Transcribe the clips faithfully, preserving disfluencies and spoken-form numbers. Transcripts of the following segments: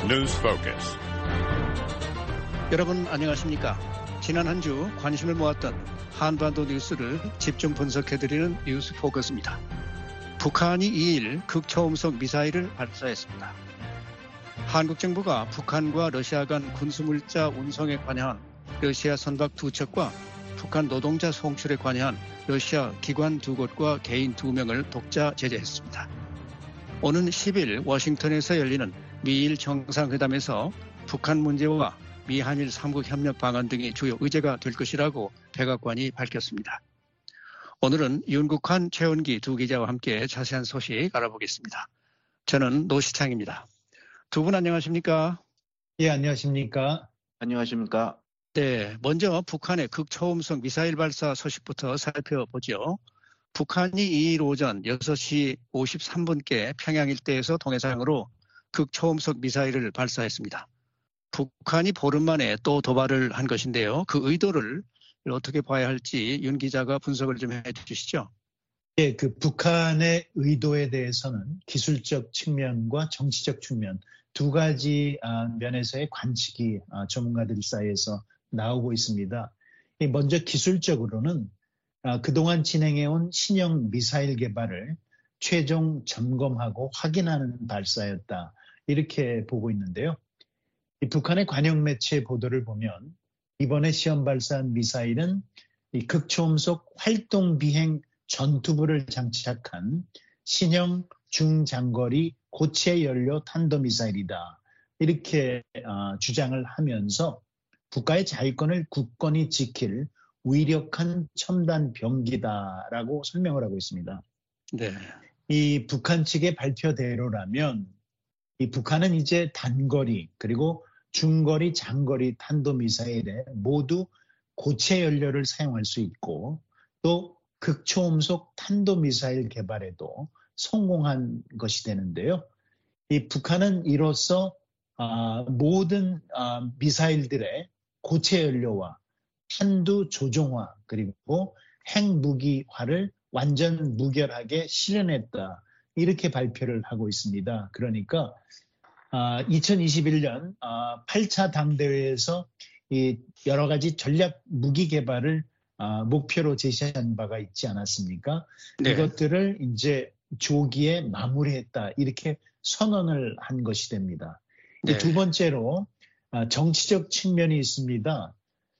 News Focus. 여러분 안녕하십니까? 지난 한 주 관심을 모았던 한반도 뉴스를 집중 분석해드리는 뉴스 포커스입니다. 북한이 이일 극초음속 미사일을 발사했습니다. 한국 정부가 북한과 러시아 간 군수물자 운송에 관여한 러시아 선박 두 척과 북한 노동자 송출에 관여한 러시아 기관 두 곳과 개인 두 명을 독자 제재했습니다. 오는 십일 워싱턴에서 열리는 미일 정상회담에서 북한 문제와 미한일 삼국 협력 방안 등이 주요 의제가 될 것이라고 백악관이 밝혔습니다. 오늘은 윤국한, 최원기 두 기자와 함께 자세한 소식 알아보겠습니다. 저는 노시창입니다. 두 분 안녕하십니까? 예, 안녕하십니까? 안녕하십니까? 네, 먼저 북한의 극초음속 미사일 발사 소식부터 살펴보죠. 북한이 이일 오전 여섯 시 오십삼 분께 평양 일대에서 동해상으로 극초음속 미사일을 발사했습니다. 북한이 보름 만에 또 도발을 한 것인데요. 그 의도를 어떻게 봐야 할지 윤 기자가 분석을 좀 해주시죠. 예, 그 북한의 의도에 대해서는 기술적 측면과 정치적 측면 두 가지 면에서의 관측이 전문가들 사이에서 나오고 있습니다. 먼저 기술적으로는 그동안 진행해온 신형 미사일 개발을 최종 점검하고 확인하는 발사였다. 이렇게 보고 있는데요. 이 북한의 관영 매체 보도를 보면 이번에 시험 발사한 미사일은 이 극초음속 활동 비행 전투부를 장착한 신형 중장거리 고체 연료 탄도미사일이다. 이렇게 어, 주장을 하면서 국가의 자위권을 굳건히 지킬 위력한 첨단 병기다라고 설명을 하고 있습니다. 네. 이 북한 측의 발표대로라면 이 북한은 이제 단거리 그리고 중거리, 장거리 탄도미사일에 모두 고체 연료를 사용할 수 있고 또 극초음속 탄도미사일 개발에도 성공한 것이 되는데요. 이 북한은 이로써 아, 모든 아, 미사일들의 고체 연료와 탄두 조종화 그리고 핵무기화를 완전 무결하게 실현했다. 이렇게 발표를 하고 있습니다. 그러니까 아, 이천이십일 년 아, 팔 차 당대회에서 이 여러 가지 전략 무기 개발을 아, 목표로 제시한 바가 있지 않았습니까? 네. 이것들을 이제 조기에 마무리했다. 이렇게 선언을 한 것이 됩니다. 네. 두 번째로 아, 정치적 측면이 있습니다.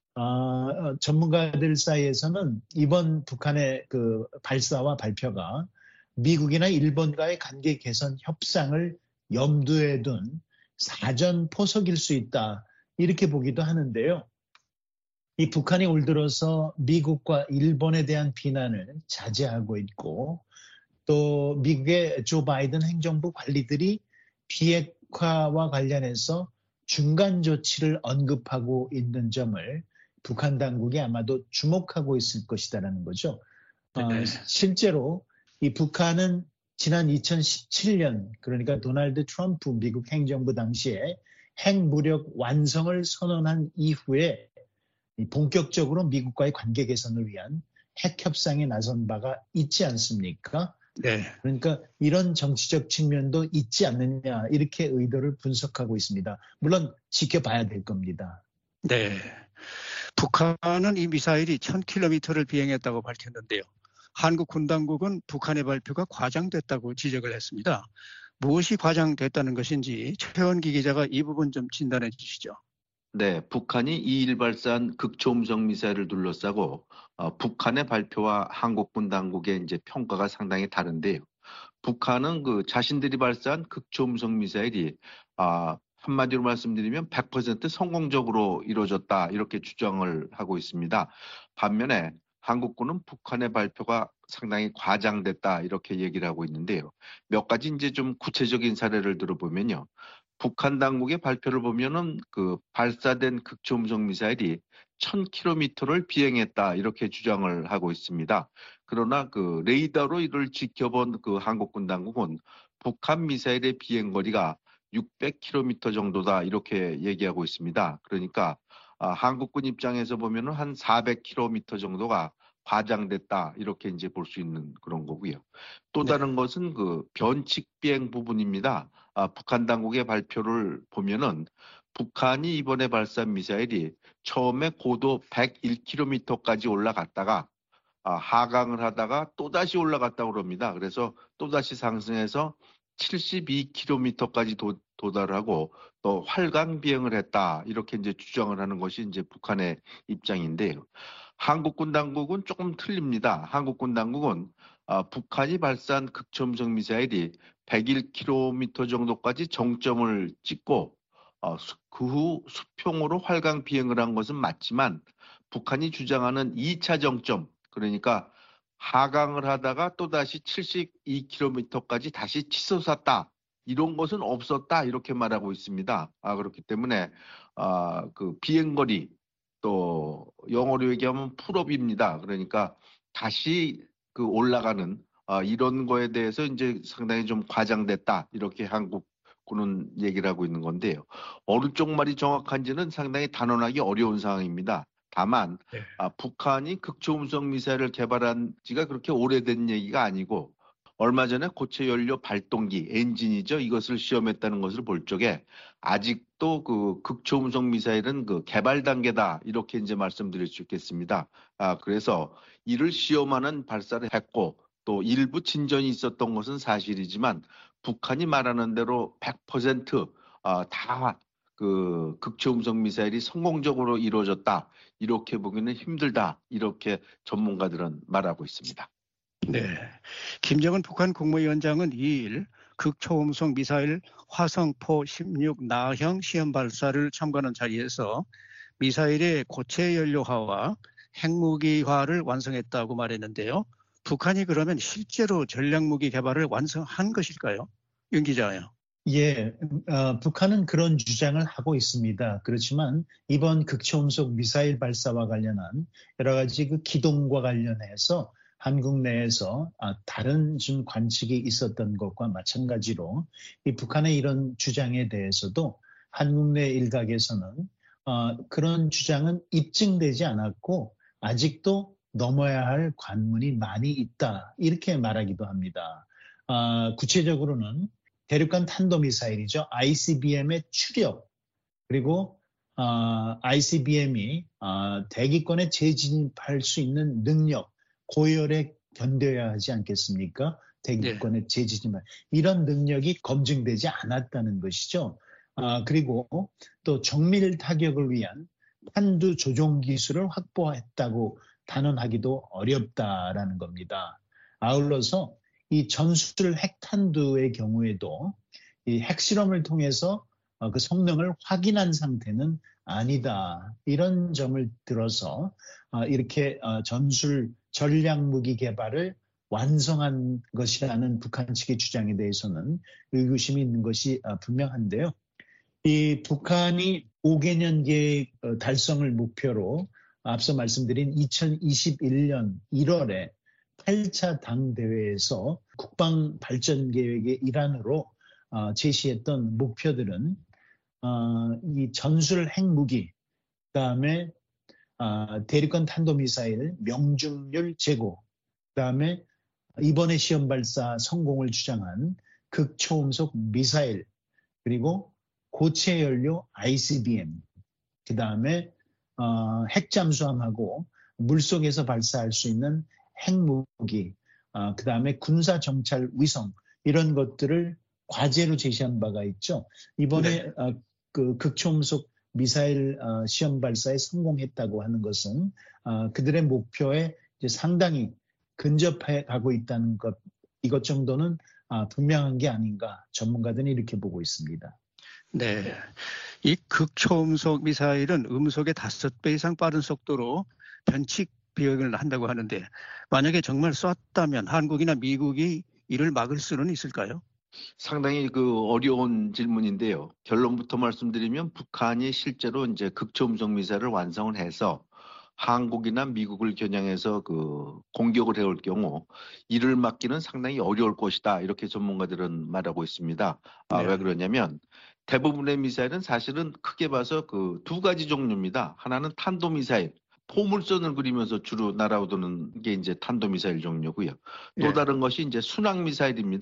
아, 전문가들 사이에서는 이번 북한의 그 발사와 발표가 미국이나 일본과의 관계 개선 협상을 염두에 둔 사전 포석일 수 있다. 이렇게 보기도 하는데요. 이 북한이 올 들어서 미국과 일본에 대한 비난을 자제하고 있고 또 미국의 조 바이든 행정부 관리들이 비핵화와 관련해서 중간 조치를 언급하고 있는 점을 북한 당국이 아마도 주목하고 있을 것이다라는 거죠. 네. 어, 실제로 이 북한은 지난 이천십칠 년 그러니까 도널드 트럼프 미국 행정부 당시에 핵무력 완성을 선언한 이후에 본격적으로 미국과의 관계 개선을 위한 핵 협상에 나선 바가 있지 않습니까? 네. 그러니까 이런 정치적 측면도 있지 않느냐 이렇게 의도를 분석하고 있습니다. 물론 지켜봐야 될 겁니다. 네. 북한은 이 미사일이 천 킬로미터를 비행했다고 밝혔는데요. 한국 군 당국은 북한의 발표가 과장됐다고 지적을 했습니다. 무엇이 과장됐다는 것인지 최원기 기자가 이 부분 좀 진단해 주시죠. 네, 북한이 이일 발사한 극초음속 미사일을 둘러싸고 어, 북한의 발표와 한국군 당국의 이제 평가가 상당히 다른데요. 북한은 그 자신들이 발사한 극초음속 미사일이 아, 한마디로 말씀드리면 백 퍼센트 성공적으로 이루어졌다 이렇게 주장을 하고 있습니다. 반면에 한국군은 북한의 발표가 상당히 과장됐다 이렇게 얘기를 하고 있는데요. 몇 가지 이제 좀 구체적인 사례를 들어보면요. 북한 당국의 발표를 보면은 그 발사된 극초음속 미사일이 천 킬로미터를 비행했다 이렇게 주장을 하고 있습니다. 그러나 그 레이더로 이를 지켜본 그 한국군 당국은 북한 미사일의 비행 거리가 육백 킬로미터 정도다 이렇게 얘기하고 있습니다. 그러니까 아, 한국군 입장에서 보면은 한 사백 킬로미터 정도가 과장됐다 이렇게 이제 볼 수 있는 그런 거고요. 또 다른 네. 것은 그 변칙 비행 부분입니다. 아, 북한 당국의 발표를 보면은 북한이 이번에 발사한 미사일이 처음에 고도 백일 킬로미터까지 올라갔다가 아, 하강을 하다가 또다시 올라갔다고 그럽니다. 그래서 또다시 상승해서 칠십이 킬로미터까지 도, 도달하고 또 활강 비행을 했다. 이렇게 이제 주장을 하는 것이 이제 북한의 입장인데요. 한국군 당국은 조금 틀립니다. 한국군 당국은 아, 북한이 발사한 극초음속 미사일이 백일 킬로미터 정도까지 정점을 찍고 어, 그 후 수평으로 활강 비행을 한 것은 맞지만 북한이 주장하는 이 차 정점, 그러니까 하강을 하다가 또다시 칠십이 킬로미터까지 다시 치솟았다. 이런 것은 없었다. 이렇게 말하고 있습니다. 아, 그렇기 때문에 아, 그 비행거리 또 영어로 얘기하면 풀업입니다. 그러니까 다시 그 올라가는 아, 이런 거에 대해서 이제 상당히 좀 과장됐다. 이렇게 한국군은 얘기를 하고 있는 건데요. 어느 쪽 말이 정확한지는 상당히 단언하기 어려운 상황입니다. 다만 네. 아, 북한이 극초음속 미사일을 개발한 지가 그렇게 오래된 얘기가 아니고 얼마 전에 고체 연료 발동기 엔진이죠. 이것을 시험했다는 것을 볼 적에 아직도 그 극초음속 미사일은 그 개발 단계다. 이렇게 이제 말씀드릴 수 있겠습니다. 아, 그래서 이를 시험하는 발사를 했고 또 일부 진전이 있었던 것은 사실이지만 북한이 말하는 대로 백 퍼센트 아, 다 그 극초음속 미사일이 성공적으로 이루어졌다. 이렇게 보기는 힘들다. 이렇게 전문가들은 말하고 있습니다. 네. 김정은 북한 국무위원장은 이 일 극초음속 미사일 화성포 십육 나형 시험 발사를 참관한 자리에서 미사일의 고체 연료화와 핵무기화를 완성했다고 말했는데요. 북한이 그러면 실제로 전략무기 개발을 완성한 것일까요? 윤 기자요. 예, 어, 북한은 그런 주장을 하고 있습니다. 그렇지만 이번 극초음속 미사일 발사와 관련한 여러 가지 그 기동과 관련해서 한국 내에서 아, 다른 좀 관측이 있었던 것과 마찬가지로 이 북한의 이런 주장에 대해서도 한국 내 일각에서는 어, 그런 주장은 입증되지 않았고 아직도 넘어야 할 관문이 많이 있다. 이렇게 말하기도 합니다. 어, 구체적으로는 대륙간 탄도미사일이죠. 아이씨비엠의 추력 그리고 어, 아이씨비엠이 어, 대기권에 재진입할 수 있는 능력, 고열에 견뎌야 하지 않겠습니까? 대기권에 네. 재진입할 이런 능력이 검증되지 않았다는 것이죠. 어, 그리고 또 정밀 타격을 위한 탄두 조종 기술을 확보했다고 단언하기도 어렵다라는 겁니다. 아울러서 이 전술 핵탄두의 경우에도 이 핵실험을 통해서 그 성능을 확인한 상태는 아니다. 이런 점을 들어서 이렇게 전술 전략무기 개발을 완성한 것이라는 북한 측의 주장에 대해서는 의구심이 있는 것이 분명한데요. 이 북한이 오 개년 계획 달성을 목표로 앞서 말씀드린 이천이십일 년 일월에 팔 차 당대회에서 국방 발전 계획의 일환으로 어, 제시했던 목표들은 어, 이 전술 핵무기, 그다음에 어, 대륙간 탄도미사일 명중률 제고, 그다음에 이번에 시험 발사 성공을 주장한 극초음속 미사일, 그리고 고체 연료 아이씨비엠, 그다음에 어, 핵잠수함하고 물속에서 발사할 수 있는 핵무기, 어, 그 다음에 군사정찰 위성 이런 것들을 과제로 제시한 바가 있죠. 이번에 네. 어, 그 극초음속 미사일 어, 시험 발사에 성공했다고 하는 것은 어, 그들의 목표에 이제 상당히 근접해 가고 있다는 것, 이것 정도는 어, 분명한 게 아닌가 전문가들은 이렇게 보고 있습니다. 네, 이 극초음속 미사일은 음속의 다섯 배 이상 빠른 속도로 변칙 비행을 한다고 하는데 만약에 정말 쐈다면 한국이나 미국이 이를 막을 수는 있을까요? 상당히 그 어려운 질문인데요. 결론부터 말씀드리면 북한이 실제로 이제 극초음속 미사일을 완성을 해서 한국이나 미국을 겨냥해서 그 공격을 해올 경우 이를 막기는 상당히 어려울 것이다. 이렇게 전문가들은 말하고 있습니다. 아, 네. 왜 그러냐면 대부분의 미사일은 사실은 크게 봐서 그 두 가지 종류입니다. 하나는 탄도미사일. 포물선을 그리면서 주로 날아오르는 게 이제 탄도미사일 종류고요. 또 네. 다른 것이 이제 순항미사일입니다.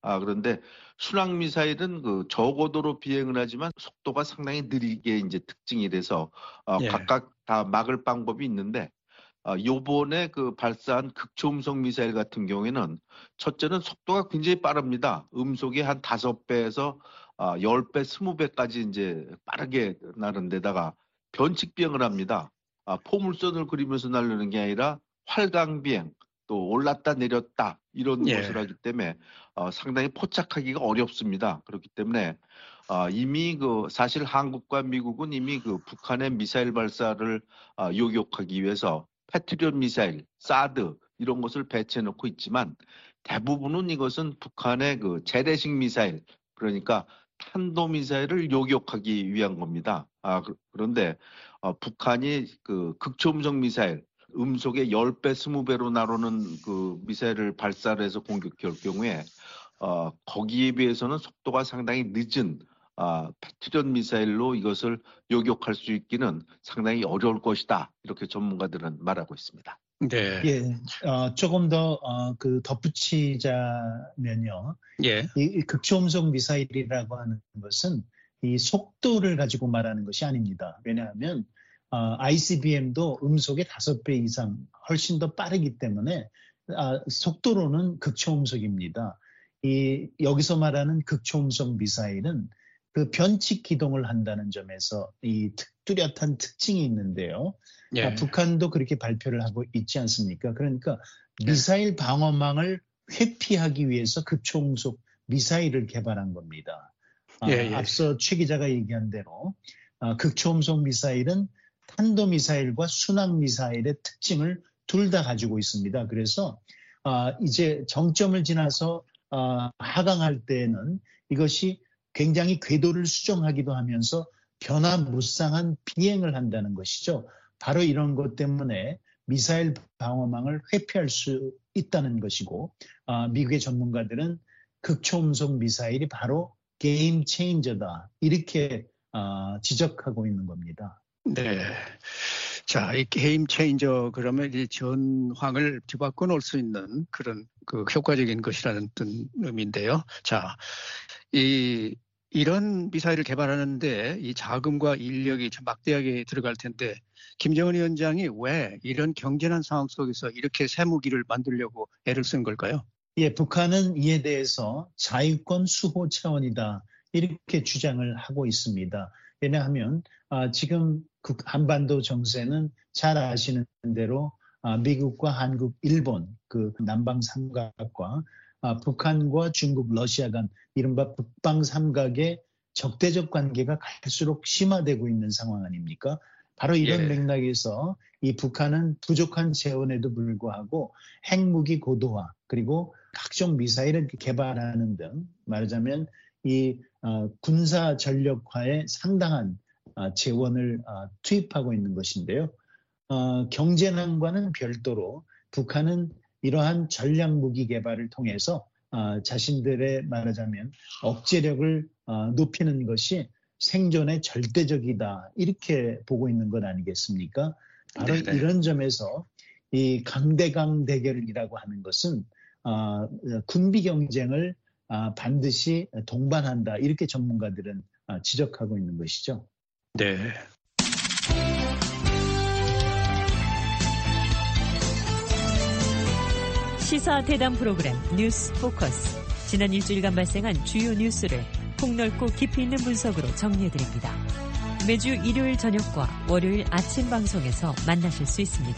아, 그런데 순항 미사일은 그 저고도로 비행을 하지만 속도가 상당히 느리게 이제 특징이 돼서 어, 예. 각각 다 막을 방법이 있는데 어, 요번에 그 발사한 극초음속 미사일 같은 경우에는 첫째는 속도가 굉장히 빠릅니다. 음속이 한 다섯 배에서 아, 십 배, 이십 배까지 이제 빠르게 나는 데다가 변칙 비행을 합니다. 아, 포물선을 그리면서 날리는 게 아니라 활강 비행, 또 올랐다 내렸다 이런 예. 것을 하기 때문에 어, 상당히 포착하기가 어렵습니다. 그렇기 때문에 어, 이미 그 사실 한국과 미국은 이미 그 북한의 미사일 발사를 어, 요격하기 위해서 패트리엇 미사일, 사드 이런 것을 배치해 놓고 있지만 대부분은 이것은 북한의 그 재래식 미사일, 그러니까 탄도 미사일을 요격하기 위한 겁니다. 아, 그, 그런데 어, 북한이 그 극초음속 미사일, 음속의 십 배, 이십 배로 나오는 그 미사일을 발사를 해서 공격할 경우에 어, 거기에 비해서는 속도가 상당히 늦은 아, 패트리엇 미사일로 이것을 요격할 수 있기는 상당히 어려울 것이다. 이렇게 전문가들은 말하고 있습니다. 네. 예, 어, 조금 더 어, 그 덧붙이자면요. 예. 이, 이 극초음속 미사일이라고 하는 것은 이 속도를 가지고 말하는 것이 아닙니다. 왜냐하면 어, 아이씨비엠도 음속의 다섯 배 이상 훨씬 더 빠르기 때문에 아, 속도로는 극초음속입니다. 이 여기서 말하는 극초음속 미사일은 그 변칙 기동을 한다는 점에서 이 특, 뚜렷한 특징이 있는데요. 예. 아, 북한도 그렇게 발표를 하고 있지 않습니까? 그러니까 미사일 방어망을 회피하기 위해서 극초음속 미사일을 개발한 겁니다. 아, 예, 예. 앞서 최 기자가 얘기한 대로 아, 극초음속 미사일은 탄도미사일과 순항미사일의 특징을 둘 다 가지고 있습니다. 그래서 아, 이제 정점을 지나서 아, 하강할 때에는 이것이 굉장히 궤도를 수정하기도 하면서 변화무쌍한 비행을 한다는 것이죠. 바로 이런 것 때문에 미사일 방어망을 회피할 수 있다는 것이고 아, 미국의 전문가들은 극초음속 미사일이 바로 게임 체인저다 이렇게 아, 지적하고 있는 겁니다. 네. 자, 이 게임 체인저 그러면 이 전황을 뒤바꿔 놓을 수 있는 그런 그 효과적인 것이라는 뜻 의미인데요. 자, 이 이런 미사일을 개발하는데 이 자금과 인력이 참 막대하게 들어갈 텐데 김정은 위원장이 왜 이런 경제난 상황 속에서 이렇게 새 무기를 만들려고 애를 쓴 걸까요? 예, 북한은 이에 대해서 자유권 수호 차원이다 이렇게 주장을 하고 있습니다. 왜냐하면 아, 지금 한반도 정세는 잘 아시는 대로 아, 미국과 한국, 일본 그 남방 삼각과 아, 북한과 중국, 러시아 간 이른바 북방 삼각의 적대적 관계가 갈수록 심화되고 있는 상황 아닙니까? 바로 이런 예. 맥락에서 이 북한은 부족한 재원에도 불구하고 핵무기 고도화 그리고 각종 미사일을 개발하는 등 말하자면 이 어, 군사 전력화에 상당한 어, 재원을 어, 투입하고 있는 것인데요. 어, 경제난과는 별도로 북한은 이러한 전략무기 개발을 통해서 어, 자신들의 말하자면 억제력을 어, 높이는 것이 생존의 절대적이다 이렇게 보고 있는 것 아니겠습니까? 바로 네네. 이런 점에서 이 강대강 대결이라고 하는 것은 어, 군비 경쟁을 어, 반드시 동반한다 이렇게 전문가들은 어, 지적하고 있는 것이죠. 네. 시사 대담 프로그램 뉴스 포커스. 지난 일주일간 발생한 주요 뉴스를 폭넓고 깊이 있는 분석으로 정리해드립니다. 매주 일요일 저녁과 월요일 아침 방송에서 만나실 수 있습니다.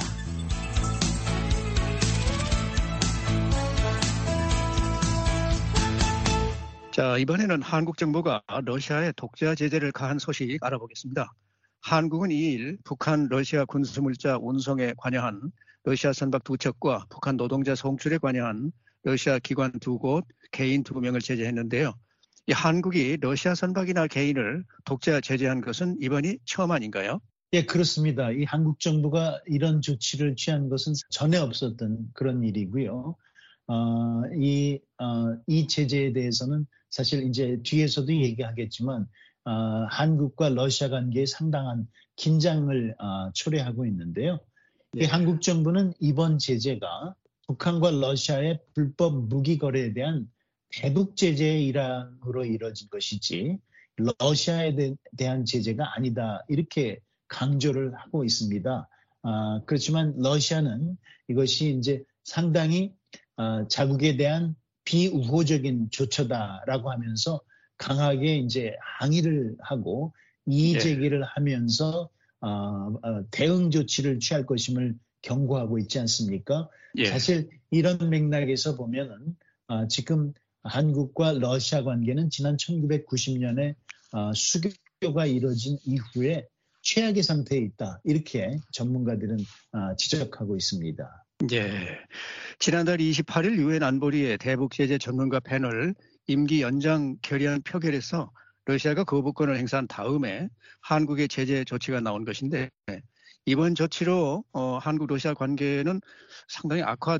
자, 이번에는 한국 정부가 러시아에 독자 제재를 가한 소식 알아보겠습니다. 한국은 이일 북한 러시아 군수물자 운송에 관여한 러시아 선박 두 척과 북한 노동자 송출에 관여한 러시아 기관 두 곳, 개인 두 명을 제재했는데요. 이 한국이 러시아 선박이나 개인을 독자 제재한 것은 이번이 처음 아닌가요? 예, 그렇습니다. 이 한국 정부가 이런 조치를 취한 것은 전에 없었던 그런 일이고요. 어, 이, 어, 이 제재에 대해서는 사실 이제 뒤에서도 얘기하겠지만 어, 한국과 러시아 관계에 상당한 긴장을 어, 초래하고 있는데요. 네. 이 한국 정부는 이번 제재가 북한과 러시아의 불법 무기 거래에 대한 대북 제재의 일환으로 이뤄진 것이지 러시아에 대, 대한 제재가 아니다. 이렇게 강조를 하고 있습니다. 아, 그렇지만 러시아는 이것이 이제 상당히 아, 자국에 대한 비우호적인 조처다라고 하면서 강하게 이제 항의를 하고 이의 제기를 예. 하면서 어, 어, 대응 조치를 취할 것임을 경고하고 있지 않습니까? 예. 사실 이런 맥락에서 보면은 어, 지금 한국과 러시아 관계는 지난 천구백구십 년에 어, 수교가 이뤄진 이후에 최악의 상태에 있다. 이렇게 전문가들은 어, 지적하고 있습니다. 예. 지난달 이십팔 일 유엔 안보리의 대북 제재 전문가 패널 임기 연장 결의안 표결에서 러시아가 거부권을 행사한 다음에 한국의 제재 조치가 나온 것인데 이번 조치로 어, 한국-러시아 관계는 상당히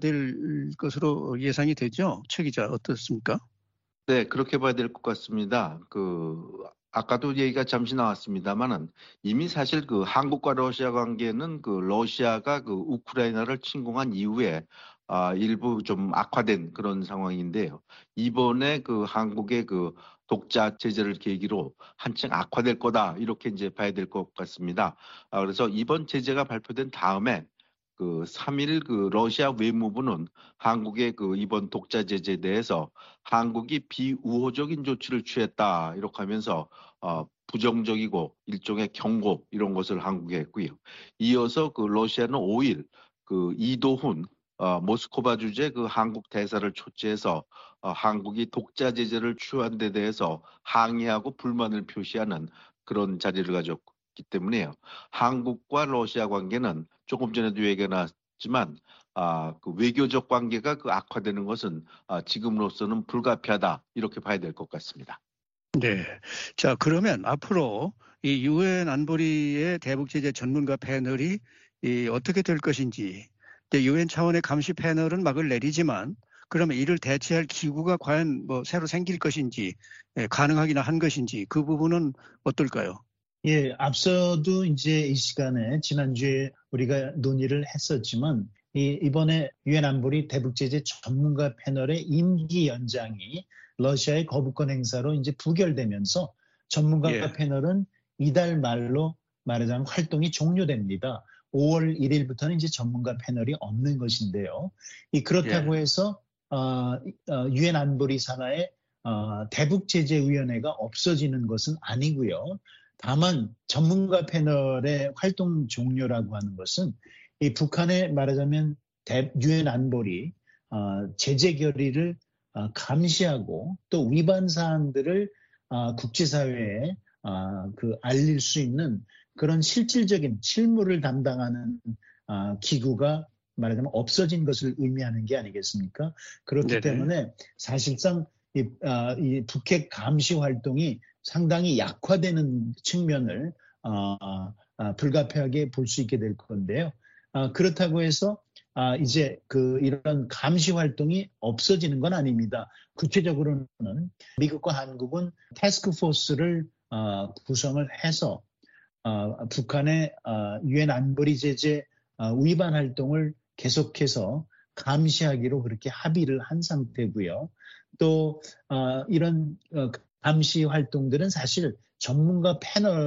악화될 것으로 예상이 되죠. 최 기자 어떻습니까? 네, 그렇게 봐야 될 것 같습니다. 그 아까도 얘기가 잠시 나왔습니다만은 이미 사실 그 한국과 러시아 관계는 그 러시아가 그 우크라이나를 침공한 이후에 아, 일부 좀 악화된 그런 상황인데요. 이번에 그 한국의 그 독자 제재를 계기로 한층 악화될 거다 이렇게 이제 봐야 될 것 같습니다. 아, 그래서 이번 제재가 발표된 다음에 그 삼 일 그 러시아 외무부는 한국의 그 이번 독자 제재에 대해서 한국이 비우호적인 조치를 취했다 이렇게 하면서 어, 부정적이고 일종의 경고 이런 것을 한국에 했고요. 이어서 그 러시아는 오 일 그 이도훈 어, 모스크바 주재 그 한국 대사를 초청해서 어, 한국이 독자 제재를 취한 데 대해서 항의하고 불만을 표시하는 그런 자리를 가졌기 때문에요. 한국과 러시아 관계는 조금 전에도 얘기가 나왔지만 아, 그 외교적 관계가 그 악화되는 것은 아, 지금으로서는 불가피하다 이렇게 봐야 될 것 같습니다. 네. 자, 그러면 앞으로 이 유엔 안보리의 대북 제재 전문가 패널이 이 어떻게 될 것인지 유엔 차원의 감시 패널은 막을 내리지만 그러면 이를 대체할 기구가 과연 뭐 새로 생길 것인지 예, 가능하기나 한 것인지 그 부분은 어떨까요? 예, 앞서도 이제 이 시간에 지난주에 우리가 논의를 했었지만 이, 이번에 유엔 안보리 대북 제재 전문가 패널의 임기 연장이 러시아의 거부권 행사로 이제 부결되면서 전문가 예. 패널은 이달 말로 말하자면 활동이 종료됩니다. 오월 일일부터는 이제 전문가 패널이 없는 것인데요. 이 그렇다고 예. 해서 어, 유엔 안보리 산하의 어, 대북 제재 위원회가 없어지는 것은 아니고요. 다만 전문가 패널의 활동 종료라고 하는 것은 이 북한의 말하자면 유엔 안보리 어, 제재 결의를 어, 감시하고 또 위반 사항들을 어, 국제사회에 어, 그 알릴 수 있는 그런 실질적인 실무를 담당하는 어, 기구가 말하자면 없어진 것을 의미하는 게 아니겠습니까? 그렇기 네네. 때문에 사실상 이, 어, 이 북핵 감시 활동이 상당히 약화되는 측면을 어, 어, 불가피하게 볼 수 있게 될 건데요. 어, 그렇다고 해서 아, 이제 그 이런 감시 활동이 없어지는 건 아닙니다. 구체적으로는 미국과 한국은 태스크포스를 어, 구성을 해서 어, 북한의 어, 유엔 안보리 제재 어, 위반 활동을 계속해서 감시하기로 그렇게 합의를 한 상태고요. 또 어, 이런 어, 감시 활동들은 사실 전문가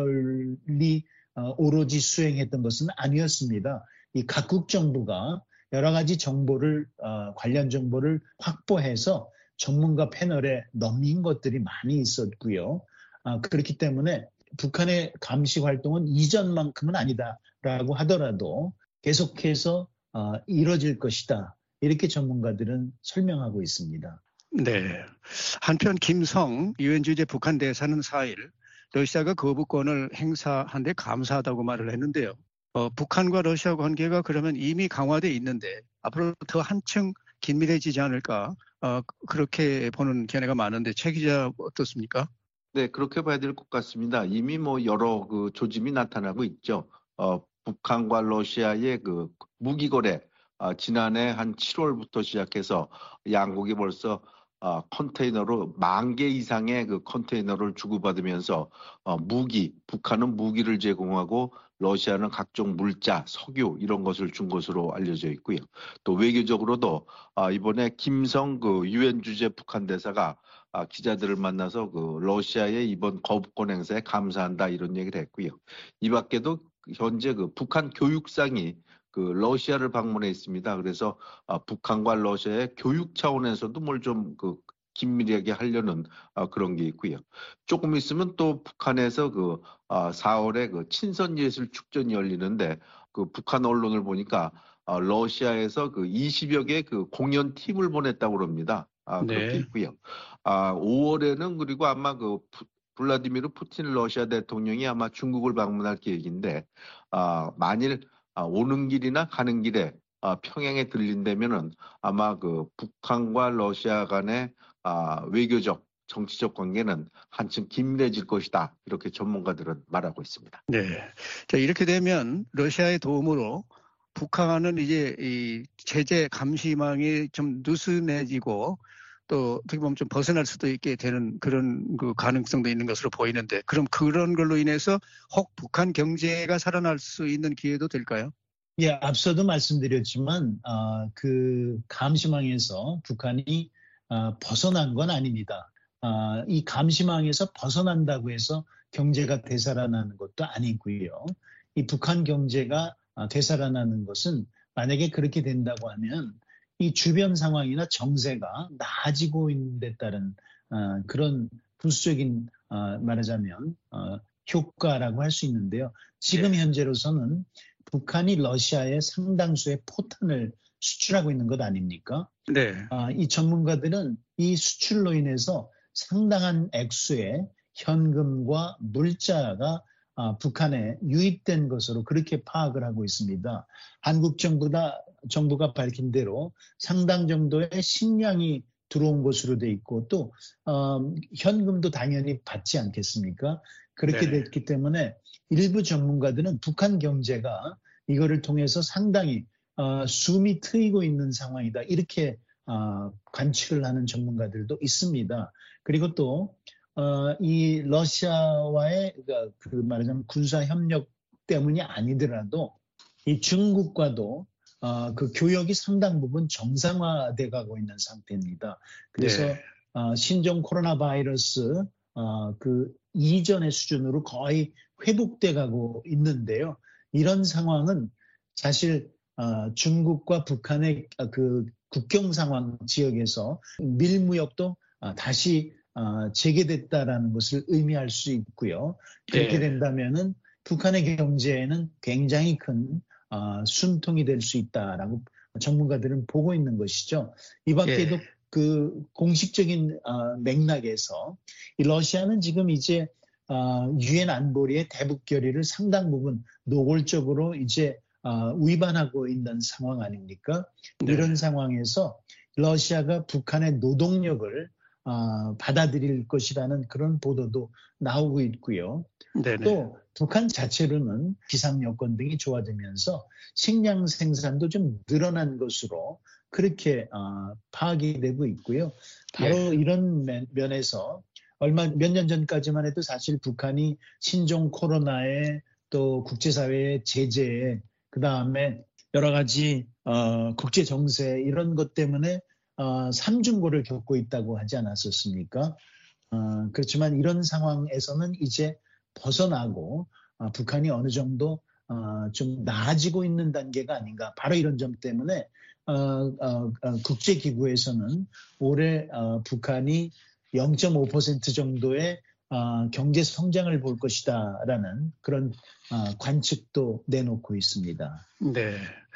패널이 어, 오로지 수행했던 것은 아니었습니다. 이 각국 정부가 여러 가지 정보를 어, 관련 정보를 확보해서 전문가 패널에 넘긴 것들이 많이 있었고요. 어, 그렇기 때문에 북한의 감시 활동은 이전만큼은 아니다라고 하더라도 계속해서 어, 이뤄질 것이다. 이렇게 전문가들은 설명하고 있습니다. 네. 한편 김성 유엔 주재 북한 대사는 사 일 러시아가 거부권을 행사한 데 감사하다고 말을 했는데요. 어, 북한과 러시아 관계가 그러면 이미 강화돼 있는데 앞으로 더 한층 긴밀해지지 않을까 어, 그렇게 보는 견해가 많은데 최 기자 어떻습니까? 네, 그렇게 봐야 될 것 같습니다. 이미 뭐 여러 그 조짐이 나타나고 있죠. 어, 북한과 러시아의 그 무기 거래 어, 지난해 한 칠월부터 시작해서 양국이 벌써 어, 컨테이너로 만 개 이상의 그 컨테이너를 주고받으면서 어, 무기, 북한은 무기를 제공하고 러시아는 각종 물자, 석유 이런 것을 준 것으로 알려져 있고요. 또 외교적으로도 아, 이번에 김성 그 유엔 주재 북한 대사가 아, 기자들을 만나서 그 러시아의 이번 거부권 행사에 감사한다 이런 얘기를 했고요. 이 밖에도 현재 그 북한 교육상이 그 러시아를 방문해 있습니다. 그래서 아, 북한과 러시아의 교육 차원에서도 뭘 좀 그 긴밀하게 하려는 아, 그런 게 있고요. 조금 있으면 또 북한에서 그 아, 사월에 그 친선예술 축전이 열리는데 그 북한 언론을 보니까 아, 러시아에서 그 이십여 개 그 공연 팀을 보냈다고 그럽니다. 아, 그렇게 네. 있고요. 아, 오월에는 그리고 아마 그 푸- 블라디미르 푸틴 러시아 대통령이 아마 중국을 방문할 계획인데 아, 만일 아, 오는 길이나 가는 길에 아, 평양에 들린다면은 아마 그 북한과 러시아 간의 아, 외교적, 정치적 관계는 한층 긴밀해질 것이다. 이렇게 전문가들은 말하고 있습니다. 네. 자, 이렇게 되면 러시아의 도움으로 북한은 이제 이 제재 감시망이 좀 느슨해지고 또 어떻게 보면 좀 벗어날 수도 있게 되는 그런 그 가능성도 있는 것으로 보이는데 그럼 그런 걸로 인해서 혹 북한 경제가 살아날 수 있는 기회도 될까요? 예, 앞서도 말씀드렸지만 어, 그 감시망에서 북한이 어, 벗어난 건 아닙니다. 어, 이 감시망에서 벗어난다고 해서 경제가 되살아나는 것도 아니고요. 이 북한 경제가 어, 되살아나는 것은 만약에 그렇게 된다고 하면 이 주변 상황이나 정세가 나아지고 있는 데 따른 어, 그런 부수적인 어, 말하자면 어, 효과라고 할 수 있는데요. 지금 네. 현재로서는 북한이 러시아에 상당수의 포탄을 수출하고 있는 것 아닙니까? 네. 아, 이 전문가들은 이 수출로 인해서 상당한 액수의 현금과 물자가 아, 북한에 유입된 것으로 그렇게 파악을 하고 있습니다. 한국 정부가, 정부가 밝힌 대로 상당 정도의 식량이 들어온 것으로 돼 있고 또 어, 현금도 당연히 받지 않겠습니까? 그렇게 네네. 됐기 때문에 일부 전문가들은 북한 경제가 이거를 통해서 상당히 어, 숨이 트이고 있는 상황이다. 이렇게 어, 관측을 하는 전문가들도 있습니다. 그리고 또 어, 이 러시아와의 그, 그 말하자면 군사 협력 때문이 아니더라도 이 중국과도 어, 그 교역이 상당 부분 정상화돼 가고 있는 상태입니다. 그래서 네. 어, 신종 코로나 바이러스 어, 그 이전의 수준으로 거의 회복돼 가고 있는데요. 이런 상황은 사실 어, 중국과 북한의 그 국경 상황 지역에서 밀무역도 어, 다시 어, 재개됐다라는 것을 의미할 수 있고요. 그렇게 예. 된다면은 북한의 경제에는 굉장히 큰 어, 숨통이 될 수 있다라고 전문가들은 보고 있는 것이죠. 이 밖에도 예. 그 공식적인 어, 맥락에서 이 러시아는 지금 이제 어, 유엔 안보리의 대북 결의를 상당 부분 노골적으로 이제 어, 위반하고 있는 상황 아닙니까? 네. 이런 상황에서 러시아가 북한의 노동력을 어, 받아들일 것이라는 그런 보도도 나오고 있고요. 네네. 또 북한 자체로는 기상 여건 등이 좋아지면서 식량 생산도 좀 늘어난 것으로 그렇게 어, 파악이 되고 있고요. 바로 예. 이런 면, 면에서 얼마 몇 년 전까지만 해도 사실 북한이 신종 코로나에 또 국제사회의 제재에 그 다음에 여러 가지 어, 국제 정세 이런 것 때문에 어, 삼중고를 겪고 있다고 하지 않았었습니까? 어, 그렇지만 이런 상황에서는 이제 벗어나고 어, 북한이 어느 정도 어, 좀 나아지고 있는 단계가 아닌가. 바로 이런 점 때문에 어, 어, 어, 국제기구에서는 올해 어, 북한이 영 점 오 퍼센트 정도의 어, 경제 성장을 볼 것이다라는 그런 어, 관측도 내놓고 있습니다. 네.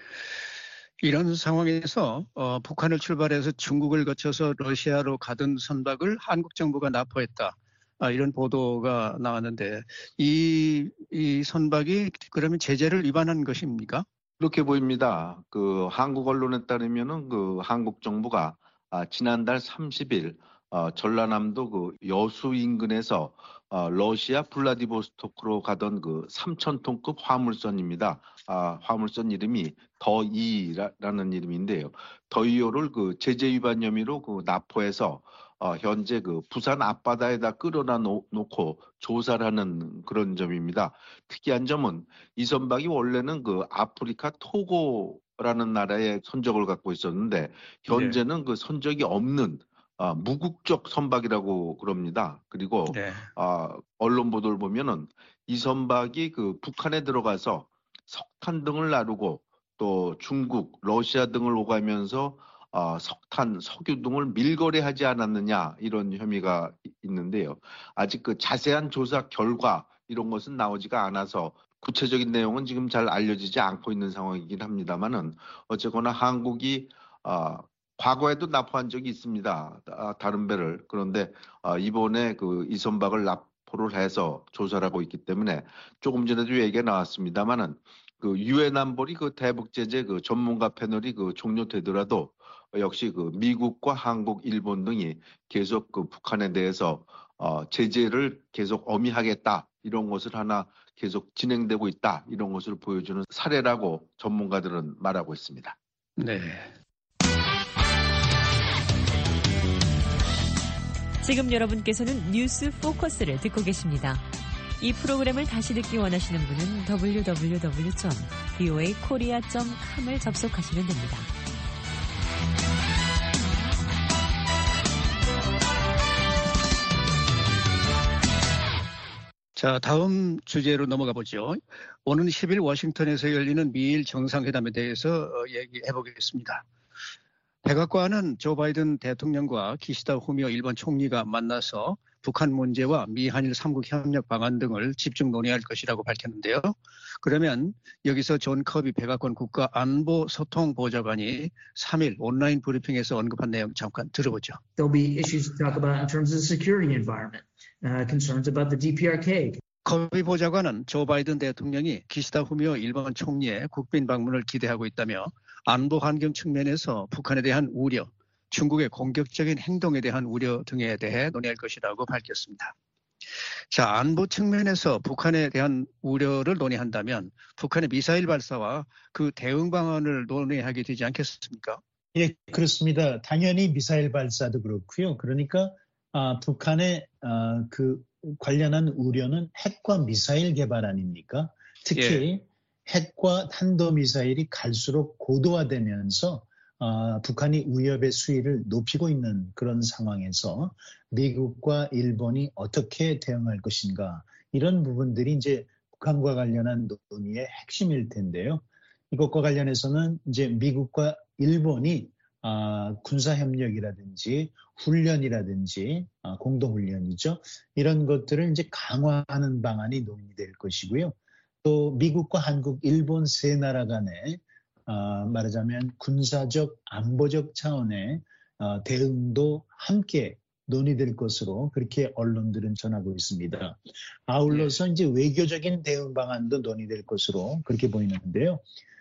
이런 상황에서 어, 북한을 출발해서 중국을 거쳐서 러시아로 가던 선박을 한국 정부가 납포했다. 아, 이런 보도가 나왔는데 이, 이 선박이 그러면 제재를 위반한 것입니까? 그렇게 보입니다. 그 한국 언론에 따르면은 그 한국 정부가 아, 지난달 삼십 일 어, 전라남도 그 여수 인근에서 어, 러시아 블라디보스토크로 가던 그 삼천 톤급 화물선입니다. 아, 화물선 이름이 더이라는 이름인데요. 더이호를 그 제재 위반 혐의로 그 납포해서 어, 현재 그 부산 앞바다에다 끌어다 놓고 조사를 하는 그런 점입니다. 특이한 점은 이 선박이 원래는 그 아프리카 토고라는 나라의 선적을 갖고 있었는데 현재는 네. 그 선적이 없는 아, 무국적 선박이라고 그럽니다. 그리고 네. 아, 언론 보도를 보면은 이 선박이 그 북한에 들어가서 석탄 등을 나르고 또 중국, 러시아 등을 오가면서 어, 석탄, 석유 등을 밀거래하지 않았느냐 이런 혐의가 있는데요. 아직 그 자세한 조사 결과 이런 것은 나오지가 않아서 구체적인 내용은 지금 잘 알려지지 않고 있는 상황이긴 합니다만은 어쨌거나 한국이 어, 과거에도 납포한 적이 있습니다. 아, 다른 배를. 그런데 아, 이번에 그 이 선박을 납포를 해서 조사를 하고 있기 때문에 조금 전에도 얘기가 나왔습니다만은 그 유엔 안보리 그 대북 제재 그 전문가 패널이 그 종료되더라도 역시 그 미국과 한국, 일본 등이 계속 그 북한에 대해서 어, 제재를 계속 엄히하겠다 이런 것을 하나 계속 진행되고 있다 이런 것을 보여주는 사례라고 전문가들은 말하고 있습니다. 네. 지금 여러분께서는 뉴스 포커스를 듣고 계십니다. 이 프로그램을 다시 듣기 원하시는 분은 더블유 더블유 더블유 점 브이오에이 코리아 점 컴을 접속하시면 됩니다. 자, 다음 주제로 넘어가 보죠. 오는 십 일 워싱턴에서 열리는 미일 정상회담에 대해서 얘기해 보겠습니다. 백악관은 조 바이든 대통령과 기시다 후미오 일본 총리가 만나서 북한 문제와 미한일 삼국 협력 방안 등을 집중 논의할 것이라고 밝혔는데요. 그러면 여기서 존 커비 백악관 국가안보소통보좌관이 삼 일 온라인 브리핑에서 언급한 내용 잠깐 들어보죠. There'll be issues to talk about in terms of the security environment, uh, concerns about the 디 피 알 케이. 커비 보좌관은 조 바이든 대통령이 기시다 후미오 일본 총리의 국빈 방문을 기대하고 있다며 안보 환경 측면에서 북한에 대한 우려, 중국의 공격적인 행동에 대한 우려 등에 대해 논의할 것이라고 밝혔습니다. 자, 안보 측면에서 북한에 대한 우려를 논의한다면 북한의 미사일 발사와 그 대응 방안을 논의하게 되지 않겠습니까? 예, 그렇습니다. 당연히 미사일 발사도 그렇고요. 그러니까 아, 북한의 아, 그 관련한 우려는 핵과 미사일 개발 아닙니까? 특히 예. 핵과 탄도미사일이 갈수록 고도화되면서 어, 북한이 위협의 수위를 높이고 있는 그런 상황에서 미국과 일본이 어떻게 대응할 것인가 이런 부분들이 이제 북한과 관련한 논의의 핵심일 텐데요. 이것과 관련해서는 이제 미국과 일본이 어, 군사협력이라든지 훈련이라든지 어, 공동훈련이죠. 이런 것들을 이제 강화하는 방안이 논의될 것이고요. 또 미국과 한국, 일본 세 나라 간에 어, 말하자면 군사적, 안보적 차원의 어, 대응도 함께 논의될 것으로 그렇게 언론들은 전하고 있습니다. 아울러서 이제 외교적인 대응 방안도 논의될 것으로 그렇게 보이는데요.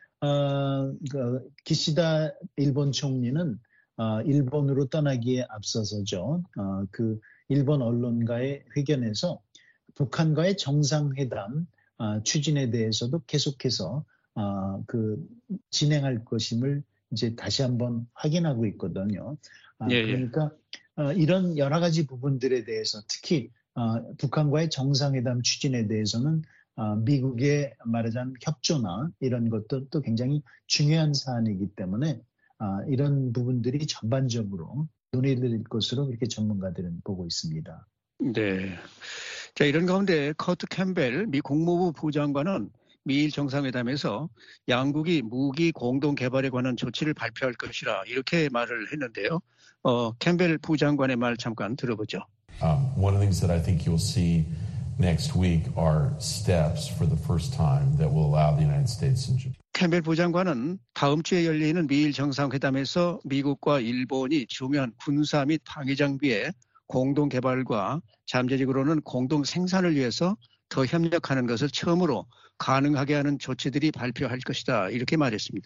어, 그 기시다 일본 총리는 어, 일본으로 떠나기에 앞서서죠. 어, 그 일본 언론과의 회견에서 북한과의 정상회담 어, 추진에 대해서도 계속해서 어, 그 진행할 것임을 이제 다시 한번 확인하고 있거든요. 아, 예, 그러니까 예. 어, 이런 여러 가지 부분들에 대해서 특히 어, 북한과의 정상회담 추진에 대해서는 어, 미국의 말하자면 협조나 이런 것도 또 굉장히 중요한 사안이기 때문에 어, 이런 부분들이 전반적으로 논의될 것으로 그렇게 전문가들은 보고 있습니다. 네. 자, 이런 가운데 커트 캠벨 미 국무부 부장관은 미일 정상회담에서 양국이 무기 공동 개발에 관한 조치를 발표할 것이라 이렇게 말을 했는데요. 어, 캠벨 부장관의 말 잠깐 들어보죠. Um, one of the things that I think you'll see next week are steps for the first time that will allow the United States and Japan. 캠벨 부장관은 다음 주에 열리는 미일 정상회담에서 미국과 일본이 중요한 군사 및 방위 장비의 공동 개발과 잠재적으로는 공동 생산을 위해서 더 협력하는 것을 처음으로 가능하게 하는 조치들이 발표할 것이다. 이렇게 말했습니다.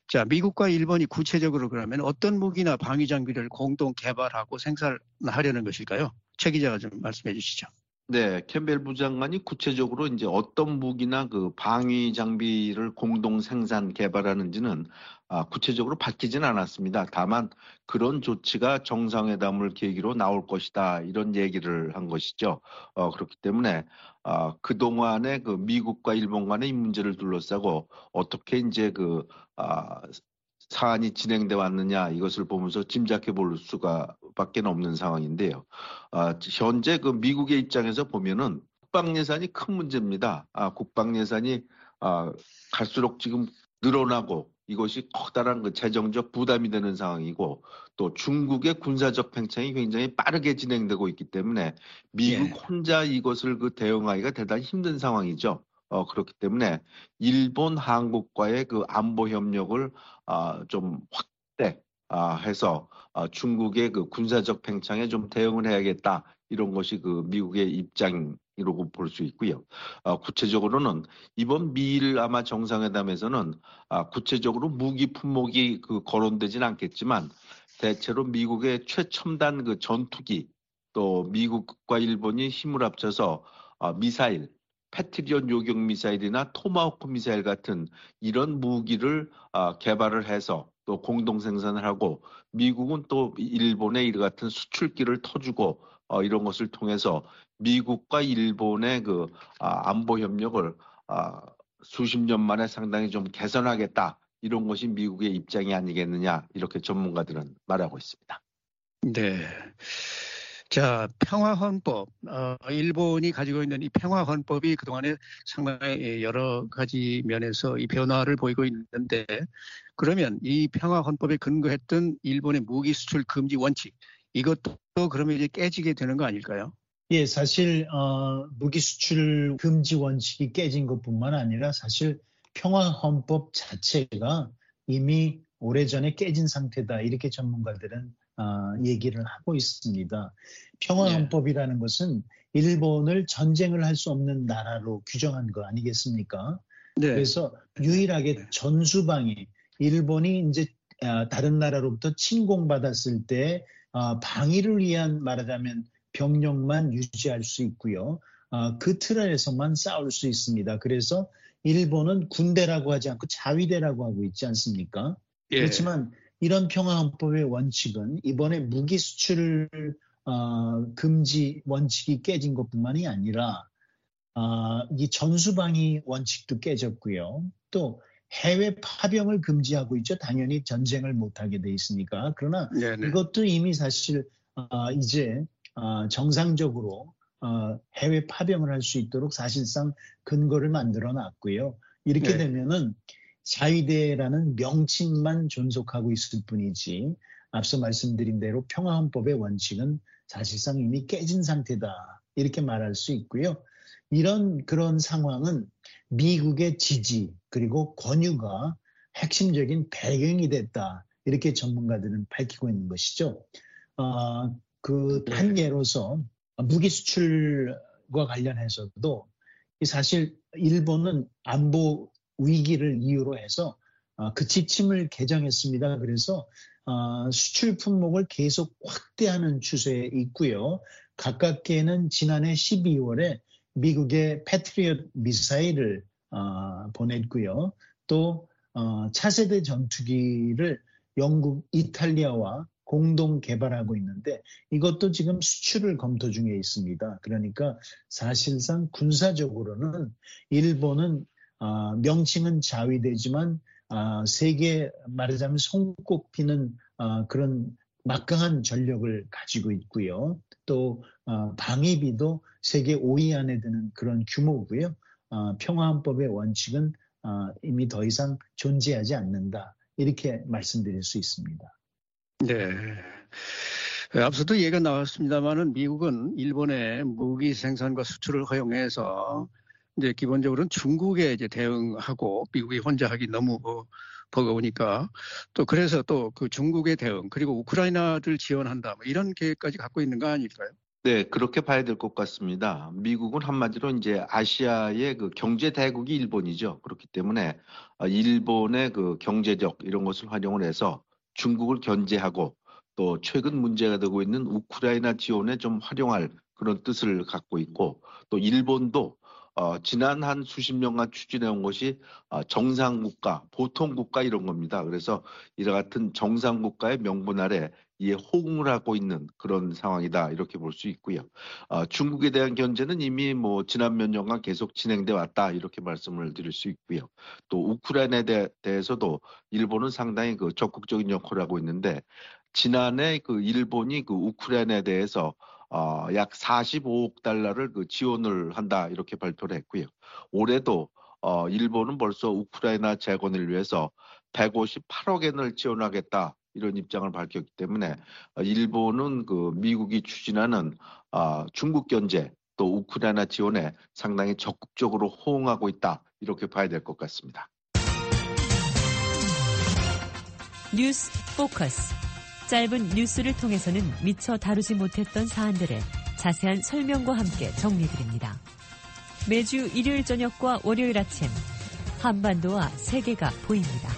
자, 미국과 일본이 구체적으로 그러면 어떤 무기나 방위 장비를 공동 개발하고 생산하려는 것일까요? 최 기자가 좀 말씀해 주시죠. 네, 캠벨 부장관이 구체적으로 이제 어떤 무기나 그 방위 장비를 공동 생산 개발하는지는 아, 구체적으로 밝히진 않았습니다. 다만 그런 조치가 정상회담을 계기로 나올 것이다 이런 얘기를 한 것이죠. 어, 그렇기 때문에 아, 그 동안에 그 미국과 일본 간의 이 문제를 둘러싸고 어떻게 이제 그 아, 사안이 진행돼 왔느냐 이것을 보면서 짐작해 볼 수가 밖에 없는 상황인데요. 아, 현재 그 미국의 입장에서 보면은 국방 예산이 큰 문제입니다. 아, 국방 예산이 아, 갈수록 지금 늘어나고 이것이 커다란 그 재정적 부담이 되는 상황이고 또 중국의 군사적 팽창이 굉장히 빠르게 진행되고 있기 때문에 미국 예. 혼자 이것을 그 대응하기가 대단히 힘든 상황이죠. 어, 그렇기 때문에 일본, 한국과의 그 안보 협력을 아, 좀 확대 아, 해서 아, 중국의 그 군사적 팽창에 좀 대응을 해야겠다. 이런 것이 그 미국의 입장이라고 볼 수 있고요. 아, 구체적으로는 이번 미일 아마 정상회담에서는 아, 구체적으로 무기 품목이 그 거론되진 않겠지만 대체로 미국의 최첨단 그 전투기 또 미국과 일본이 힘을 합쳐서 아, 미사일 패트리엇 요격 미사일이나 토마호크 미사일 같은 이런 무기를 아, 개발을 해서 또 공동 생산을 하고 미국은 또 일본의 이 같은 수출기를 터주고 어, 이런 것을 통해서 미국과 일본의 그 아, 안보 협력을 아, 수십 년 만에 상당히 좀 개선하겠다 이런 것이 미국의 입장이 아니겠느냐 이렇게 전문가들은 말하고 있습니다. 네. 자, 평화헌법, 어, 일본이 가지고 있는 이 평화헌법이 그동안에 상당히 여러 가지 면에서 이 변화를 보이고 있는데, 그러면 이 평화헌법에 근거했던 일본의 무기 수출 금지 원칙, 이것도 그러면 이제 깨지게 되는 거 아닐까요? 예, 사실 어, 무기 수출 금지 원칙이 깨진 것뿐만 아니라 사실 평화헌법 자체가 이미 오래전에 깨진 상태다 이렇게 전문가들은 어, 얘기를 하고 있습니다. 평화헌법이라는 네. 것은 일본을 전쟁을 할 수 없는 나라로 규정한 거 아니겠습니까? 네. 그래서 유일하게 네. 전수방위, 일본이 이제 다른 나라로부터 침공받았을 때 방위를 위한 말하자면 병력만 유지할 수 있고요. 그 틀에서만 싸울 수 있습니다. 그래서 일본은 군대라고 하지 않고 자위대라고 하고 있지 않습니까? 예. 그렇지만 이런 평화헌법의 원칙은 이번에 무기 수출 어, 금지 원칙이 깨진 것뿐만이 아니라 어, 이 전수방위 원칙도 깨졌고요. 또 해외 파병을 금지하고 있죠. 당연히 전쟁을 못하게 돼 있으니까. 그러나 네네. 이것도 이미 사실 어, 이제 어, 정상적으로 어, 해외 파병을 할 수 있도록 사실상 근거를 만들어 놨고요. 이렇게 네. 되면은 자위대라는 명칭만 존속하고 있을 뿐이지 앞서 말씀드린 대로 평화헌법의 원칙은 사실상 이미 깨진 상태다 이렇게 말할 수 있고요. 이런 그런 상황은 미국의 지지 그리고 권유가 핵심적인 배경이 됐다 이렇게 전문가들은 밝히고 있는 것이죠. 어, 그 한 예로서 무기 수출과 관련해서도 사실 일본은 안보 위기를 이유로 해서 그 지침을 개정했습니다. 그래서 수출 품목을 계속 확대하는 추세에 있고요. 가깝게는 지난해 십이월에 미국의 패트리엇 미사일을 보냈고요. 또 차세대 전투기를 영국, 이탈리아와 공동 개발하고 있는데 이것도 지금 수출을 검토 중에 있습니다. 그러니까 사실상 군사적으로는 일본은 어, 명칭은 자위대지만 어, 세계 말하자면 손꼽히는 어, 그런 막강한 전력을 가지고 있고요. 또 어, 방위비도 세계 오 위 안에 드는 그런 규모고요. 어, 평화헌법의 원칙은 어, 이미 더 이상 존재하지 않는다. 이렇게 말씀드릴 수 있습니다. 네. 앞서도 얘기가 나왔습니다만은 미국은 일본의 무기 생산과 수출을 허용해서 이제 기본적으로는 중국에 이제 대응하고 미국이 혼자 하기 너무 어, 버거우니까 또 그래서 또 그 중국의 대응 그리고 우크라이나를 지원한다 뭐 이런 계획까지 갖고 있는 거 아닐까요? 네, 그렇게 봐야 될 것 같습니다. 미국은 한마디로 이제 아시아의 그 경제 대국이 일본이죠. 그렇기 때문에 일본의 그 경제적 이런 것을 활용을 해서 중국을 견제하고 또 최근 문제가 되고 있는 우크라이나 지원에 좀 활용할 그런 뜻을 갖고 있고 또 일본도 어, 지난 한 수십 년간 추진해온 것이 어, 정상국가, 보통국가 이런 겁니다. 그래서 이와 같은 정상국가의 명분 아래 이에 호응을 하고 있는 그런 상황이다 이렇게 볼 수 있고요. 어, 중국에 대한 견제는 이미 뭐 지난 몇 년간 계속 진행돼 왔다 이렇게 말씀을 드릴 수 있고요. 또 우크라이나에 대, 대해서도 일본은 상당히 그 적극적인 역할을 하고 있는데 지난해 그 일본이 그 우크라이나에 대해서 어, 약 사십오억 달러를 그 지원을 한다 이렇게 발표를 했고요. 올해도 어, 일본은 벌써 우크라이나 재건을 위해서 백오십팔억 엔을 지원하겠다 이런 입장을 밝혔기 때문에 일본은 그 미국이 추진하는 어, 중국 견제 또 우크라이나 지원에 상당히 적극적으로 호응하고 있다 이렇게 봐야 될 것 같습니다. 뉴스 포커스. 짧은 뉴스를 통해서는 미처 다루지 못했던 사안들을 자세한 설명과 함께 정리드립니다. 매주 일요일 저녁과 월요일 아침 한반도와 세계가 보입니다.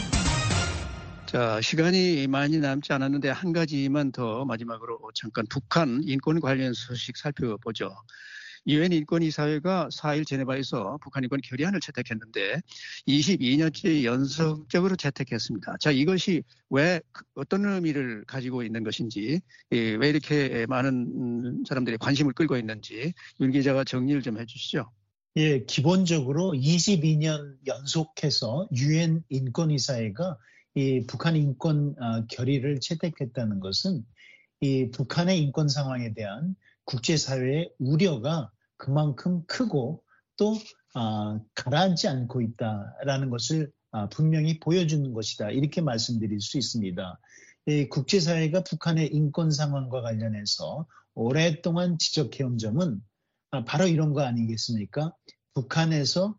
자, 시간이 많이 남지 않았는데 한 가지만 더 마지막으로 잠깐 북한 인권 관련 소식 살펴보죠. 유엔 인권이사회가 사 일 제네바에서 북한 인권 결의안을 채택했는데 이십이 년째 연속적으로 채택했습니다. 자, 이것이 왜 어떤 의미를 가지고 있는 것인지, 왜 이렇게 많은 사람들이 관심을 끌고 있는지 윤 기자가 정리를 좀 해주시죠. 예, 기본적으로 이십이 년 연속해서 유엔 인권이사회가 이 북한 인권 결의를 채택했다는 것은 이 북한의 인권 상황에 대한 국제사회의 우려가 그만큼 크고 또 아, 가라앉지 않고 있다라는 것을 아, 분명히 보여주는 것이다. 이렇게 말씀드릴 수 있습니다. 이 국제사회가 북한의 인권 상황과 관련해서 오랫동안 지적해온 점은 아, 바로 이런 거 아니겠습니까? 북한에서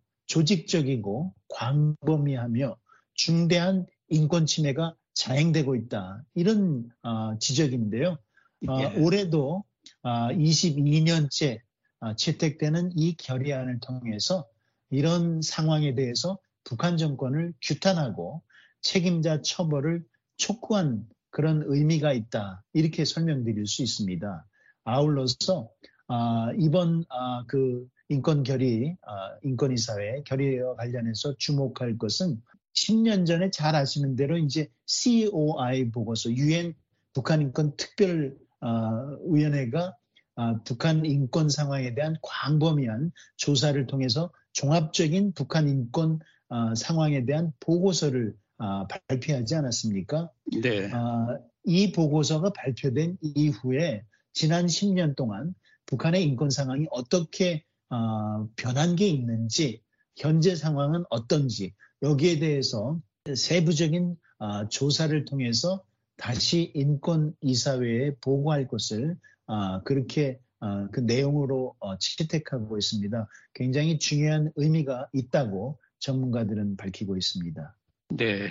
조직적이고 광범위하며 중대한 인권 침해가 자행되고 있다. 이런 어, 지적인데요. 어, 예. 올해도 어, 이십이 년째 어, 채택되는 이 결의안을 통해서 이런 상황에 대해서 북한 정권을 규탄하고 책임자 처벌을 촉구한 그런 의미가 있다. 이렇게 설명드릴 수 있습니다. 아울러서 어, 이번 어, 그 인권 결의, 어, 인권이사회 결의와 관련해서 주목할 것은 십 년 전에 잘 아시는 대로 이제 씨오아이 보고서, 유엔 북한 인권 특별 어, 위원회가 어, 북한 인권 상황에 대한 광범위한 조사를 통해서 종합적인 북한 인권 어, 상황에 대한 보고서를 어, 발표하지 않았습니까? 네. 어, 이 보고서가 발표된 이후에 지난 십 년 동안 북한의 인권 상황이 어떻게 어, 변한 게 있는지, 현재 상황은 어떤지, 여기에 대해서 세부적인 어, 조사를 통해서 다시 인권이사회에 보고할 것을 어, 그렇게 어, 그 내용으로 어, 채택하고 있습니다. 굉장히 중요한 의미가 있다고 전문가들은 밝히고 있습니다. 네.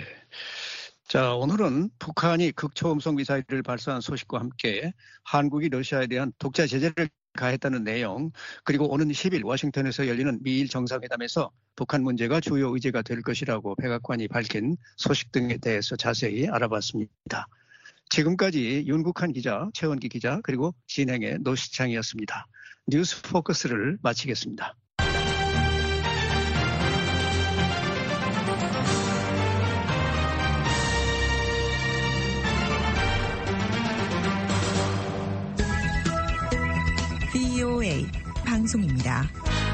자, 오늘은 북한이 극초음속 미사일을 발사한 소식과 함께 한국이 러시아에 대한 독자 제재를 가했다는 내용, 그리고 오는 십 일 워싱턴에서 열리는 미일 정상회담에서 북한 문제가 주요 의제가 될 것이라고 백악관이 밝힌 소식 등에 대해서 자세히 알아봤습니다. 지금까지 윤국한 기자, 최원기 기자, 그리고 진행의 노시창이었습니다. 뉴스 포커스를 마치겠습니다. 브이오에이 방송입니다.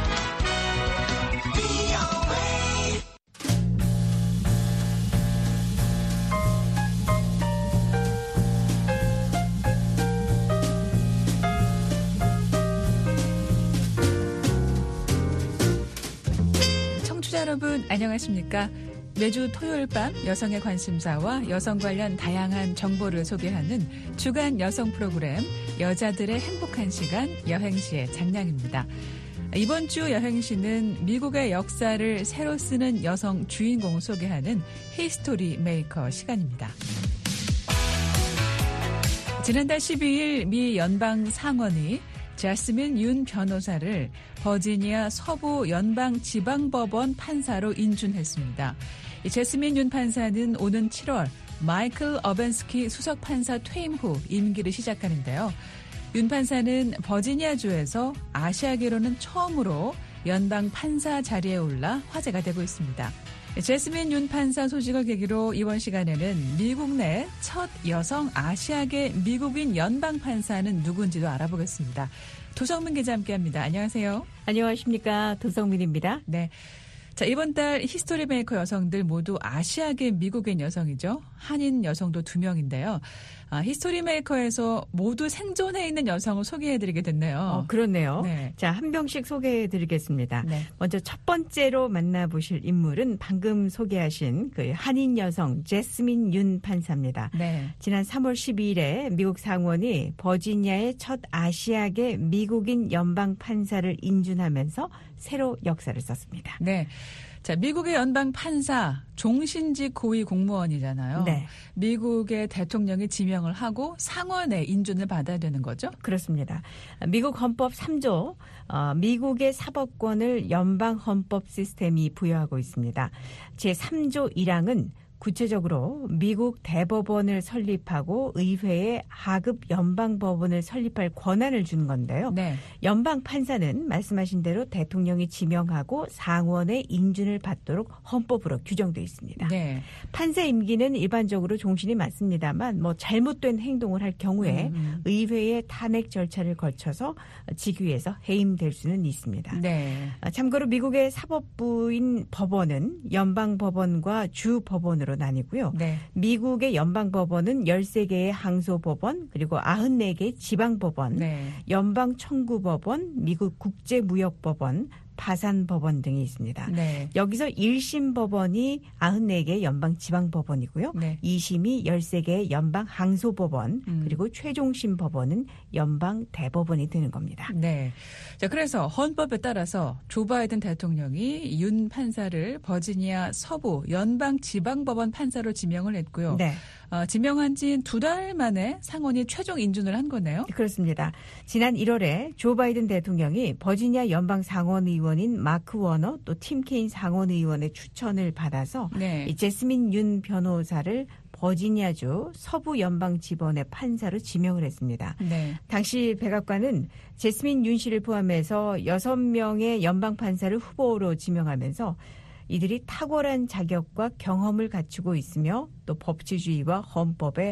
청취자 여러분 안녕하십니까? 매주 토요일 밤 여성의 관심사와 여성 관련 다양한 정보를 소개하는 주간 여성 프로그램 여자들의 행복한 시간 여행시의 장량입니다. 이번 주 여행시는 미국의 역사를 새로 쓰는 여성 주인공을 소개하는 히스토리 메이커 시간입니다. 지난달 십이일 미 연방 상원이 제스민 윤 변호사를 버지니아 서부 연방지방법원 판사로 인준했습니다. 제스민 윤 판사는 오는 칠월 마이클 어벤스키 수석판사 퇴임 후 임기를 시작하는데요. 윤 판사는 버지니아주에서 아시아계로는 처음으로 연방 판사 자리에 올라 화제가 되고 있습니다. 제스민 윤 판사 소식을 계기로 이번 시간에는 미국 내 첫 여성 아시아계 미국인 연방 판사는 누군지도 알아보겠습니다. 도성민 기자 함께합니다. 안녕하세요. 안녕하십니까. 도성민입니다. 네. 자, 이번 달 히스토리 메이커 여성들 모두 아시아계 미국인 여성이죠. 한인 여성도 두 명인데요. 아, 히스토리 메이커에서 모두 생존해 있는 여성을 소개해드리게 됐네요. 어, 그렇네요. 네. 자, 한 명씩 소개해드리겠습니다. 네. 먼저 첫 번째로 만나보실 인물은 방금 소개하신 그 한인 여성 제스민 윤 판사입니다. 네. 지난 삼월 십이일에 미국 상원이 버지니아의 첫 아시아계 미국인 연방 판사를 인준하면서 새로 역사를 썼습니다. 네. 자, 미국의 연방 판사 종신직 고위 공무원이잖아요. 네. 미국의 대통령이 지명을 하고 상원의 인준을 받아야 되는 거죠? 그렇습니다. 미국 헌법 삼조 어, 미국의 사법권을 연방 헌법 시스템이 부여하고 있습니다. 제삼조 일항은 구체적으로 미국 대법원을 설립하고 의회에 하급 연방법원을 설립할 권한을 준 건데요. 네. 연방 판사는 말씀하신 대로 대통령이 지명하고 상원의 인준을 받도록 헌법으로 규정되어 있습니다. 네. 판사 임기는 일반적으로 종신이 맞습니다만 뭐 잘못된 행동을 할 경우에 음. 의회의 탄핵 절차를 거쳐서 직위에서 해임될 수는 있습니다. 네. 참고로 미국의 사법부인 법원은 연방법원과 주법원으로 나뉘고요. 네. 미국의 연방법원은 열세 개의 항소법원 그리고 구십사 개의 지방법원, 네. 연방청구법원, 미국 국제무역법원, 파산법원 등이 있습니다. 네. 여기서 일 심 법원이 구십사 개의 연방지방법원이고요. 네. 이 심이 열세 개의 연방항소법원 음. 그리고 최종심 법원은 연방대법원이 되는 겁니다. 네. 자, 그래서 헌법에 따라서 조 바이든 대통령이 윤 판사를 버지니아 서부 연방지방법원 판사로 지명을 했고요. 네. 어, 지명한 지 두 달 만에 상원이 최종 인준을 한 거네요. 그렇습니다. 지난 일월에 조 바이든 대통령이 버지니아 연방 상원의원인 마크 워너 또 팀 케인 상원의원의 추천을 받아서 네. 이 제스민 윤 변호사를 버지니아주 서부 연방지법원의 판사로 지명을 했습니다. 네. 당시 백악관은 제스민 윤 씨를 포함해서 여섯 명의 연방 판사를 후보로 지명하면서 이들이 탁월한 자격과 경험을 갖추고 있으며 또 법치주의와 헌법에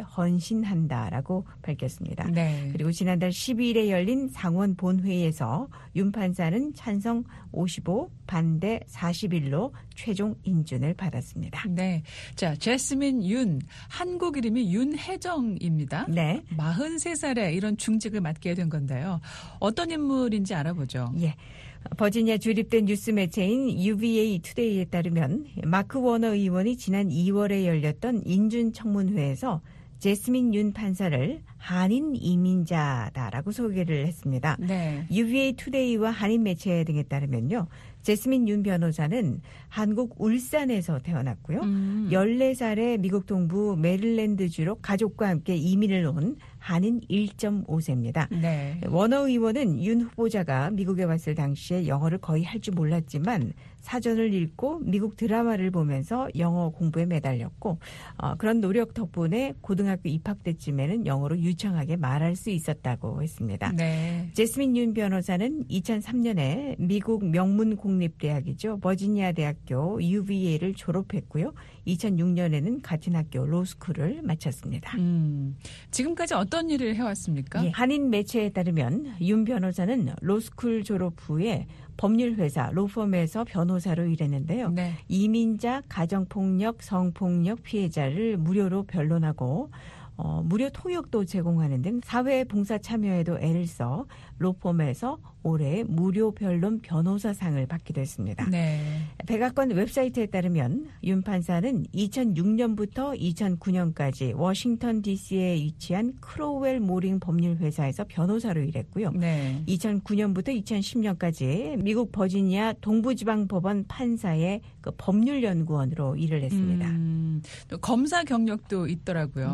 헌신한다라고 밝혔습니다. 네. 그리고 지난달 십이일에 열린 상원 본회의에서 윤 판사는 찬성 오십오, 반대 사십일로 최종 인준을 받았습니다. 네. 자, 제스민 윤, 한국 이름이 윤혜정입니다. 네. 마흔세 살에 이런 중직을 맡게 된 건데요. 어떤 인물인지 알아보죠. 예. 버지니아 주립된 뉴스 매체인 유비에이 투데이에 따르면 마크 워너 의원이 지난 이월에 열렸던 인준 청문회에서 제스민 윤 판사를 한인 이민자다라고 소개를 했습니다. 네. 유비에이 투데이와 한인 매체 등에 따르면요. 제스민 윤 변호사는 한국 울산에서 태어났고요. 음. 열네 살에 미국 동부 메릴랜드주로 가족과 함께 이민을 온 한인 일 점 오 세입니다. 네. 워너 의원은 윤 후보자가 미국에 왔을 당시에 영어를 거의 할 줄 몰랐지만 사전을 읽고 미국 드라마를 보면서 영어 공부에 매달렸고 어, 그런 노력 덕분에 고등학교 입학 때쯤에는 영어로 유창하게 말할 수 있었다고 했습니다. 네. 제스민 윤 변호사는 이천삼 년에 미국 명문 공립대학이죠. 버지니아 대학교 유비에이를 졸업했고요. 이천육 년에는 같은 학교 로스쿨을 마쳤습니다. 음, 지금까지 어떤 일을 해왔습니까? 예, 한인 매체에 따르면 윤 변호사는 로스쿨 졸업 후에 법률회사 로펌에서 변호사로 일했는데요. 네. 이민자, 가정폭력, 성폭력 피해자를 무료로 변론하고 어, 무료 통역도 제공하는 등 사회 봉사 참여에도 애를 써 로펌에서 올해 무료 변론 변호사상을 받기도 했습니다. 네. 백악관 웹사이트에 따르면 윤 판사는 이천육 년부터 이천구 년까지 워싱턴 디씨에 위치한 크로웰 모링 법률회사에서 변호사로 일했고요. 네. 이천구 년부터 이천십 년까지 미국 버지니아 동부지방법원 판사의 그 법률연구원으로 일을 했습니다. 음, 또 검사 경력도 있더라고요. 네.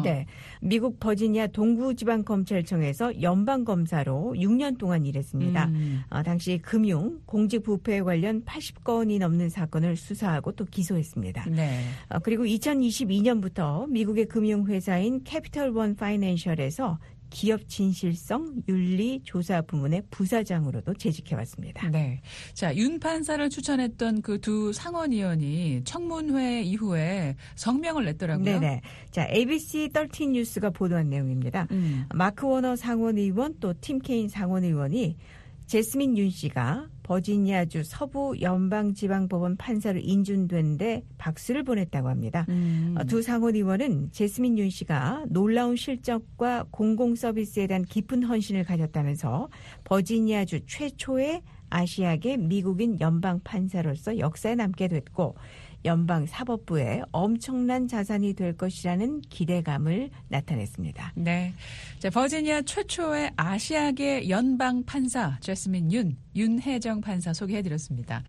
미국 버지니아 동부지방검찰청에서 연방검사로 육 년 동안 일했습니다. 음. 어, 당시 금융, 공직부패에 관련 팔십 건이 넘는 사건을 수사하고 또 기소했습니다. 네. 어, 그리고 이천이십이 년부터 미국의 금융회사인 캐피털원 파이낸셜에서 기업 진실성 윤리 조사 부문의 부사장으로도 재직해왔습니다. 네. 자, 윤 판사를 추천했던 그 두 상원의원이 청문회 이후에 성명을 냈더라고요. 네네. 자, 에이비씨 십삼 뉴스가 보도한 내용입니다. 음. 마크 워너 상원의원 또 팀 케인 상원의원이 제스민 윤 씨가 버지니아주 서부 연방지방법원 판사로 인준된 데 박수를 보냈다고 합니다. 음. 두 상원의원은 제스민 윤 씨가 놀라운 실적과 공공서비스에 대한 깊은 헌신을 가졌다면서 버지니아주 최초의 아시아계 미국인 연방판사로서 역사에 남게 됐고 연방사법부에 엄청난 자산이 될 것이라는 기대감을 나타냈습니다. 네, 자, 버지니아 최초의 아시아계 연방 판사 제스민 윤, 윤혜정 판사 소개해드렸습니다.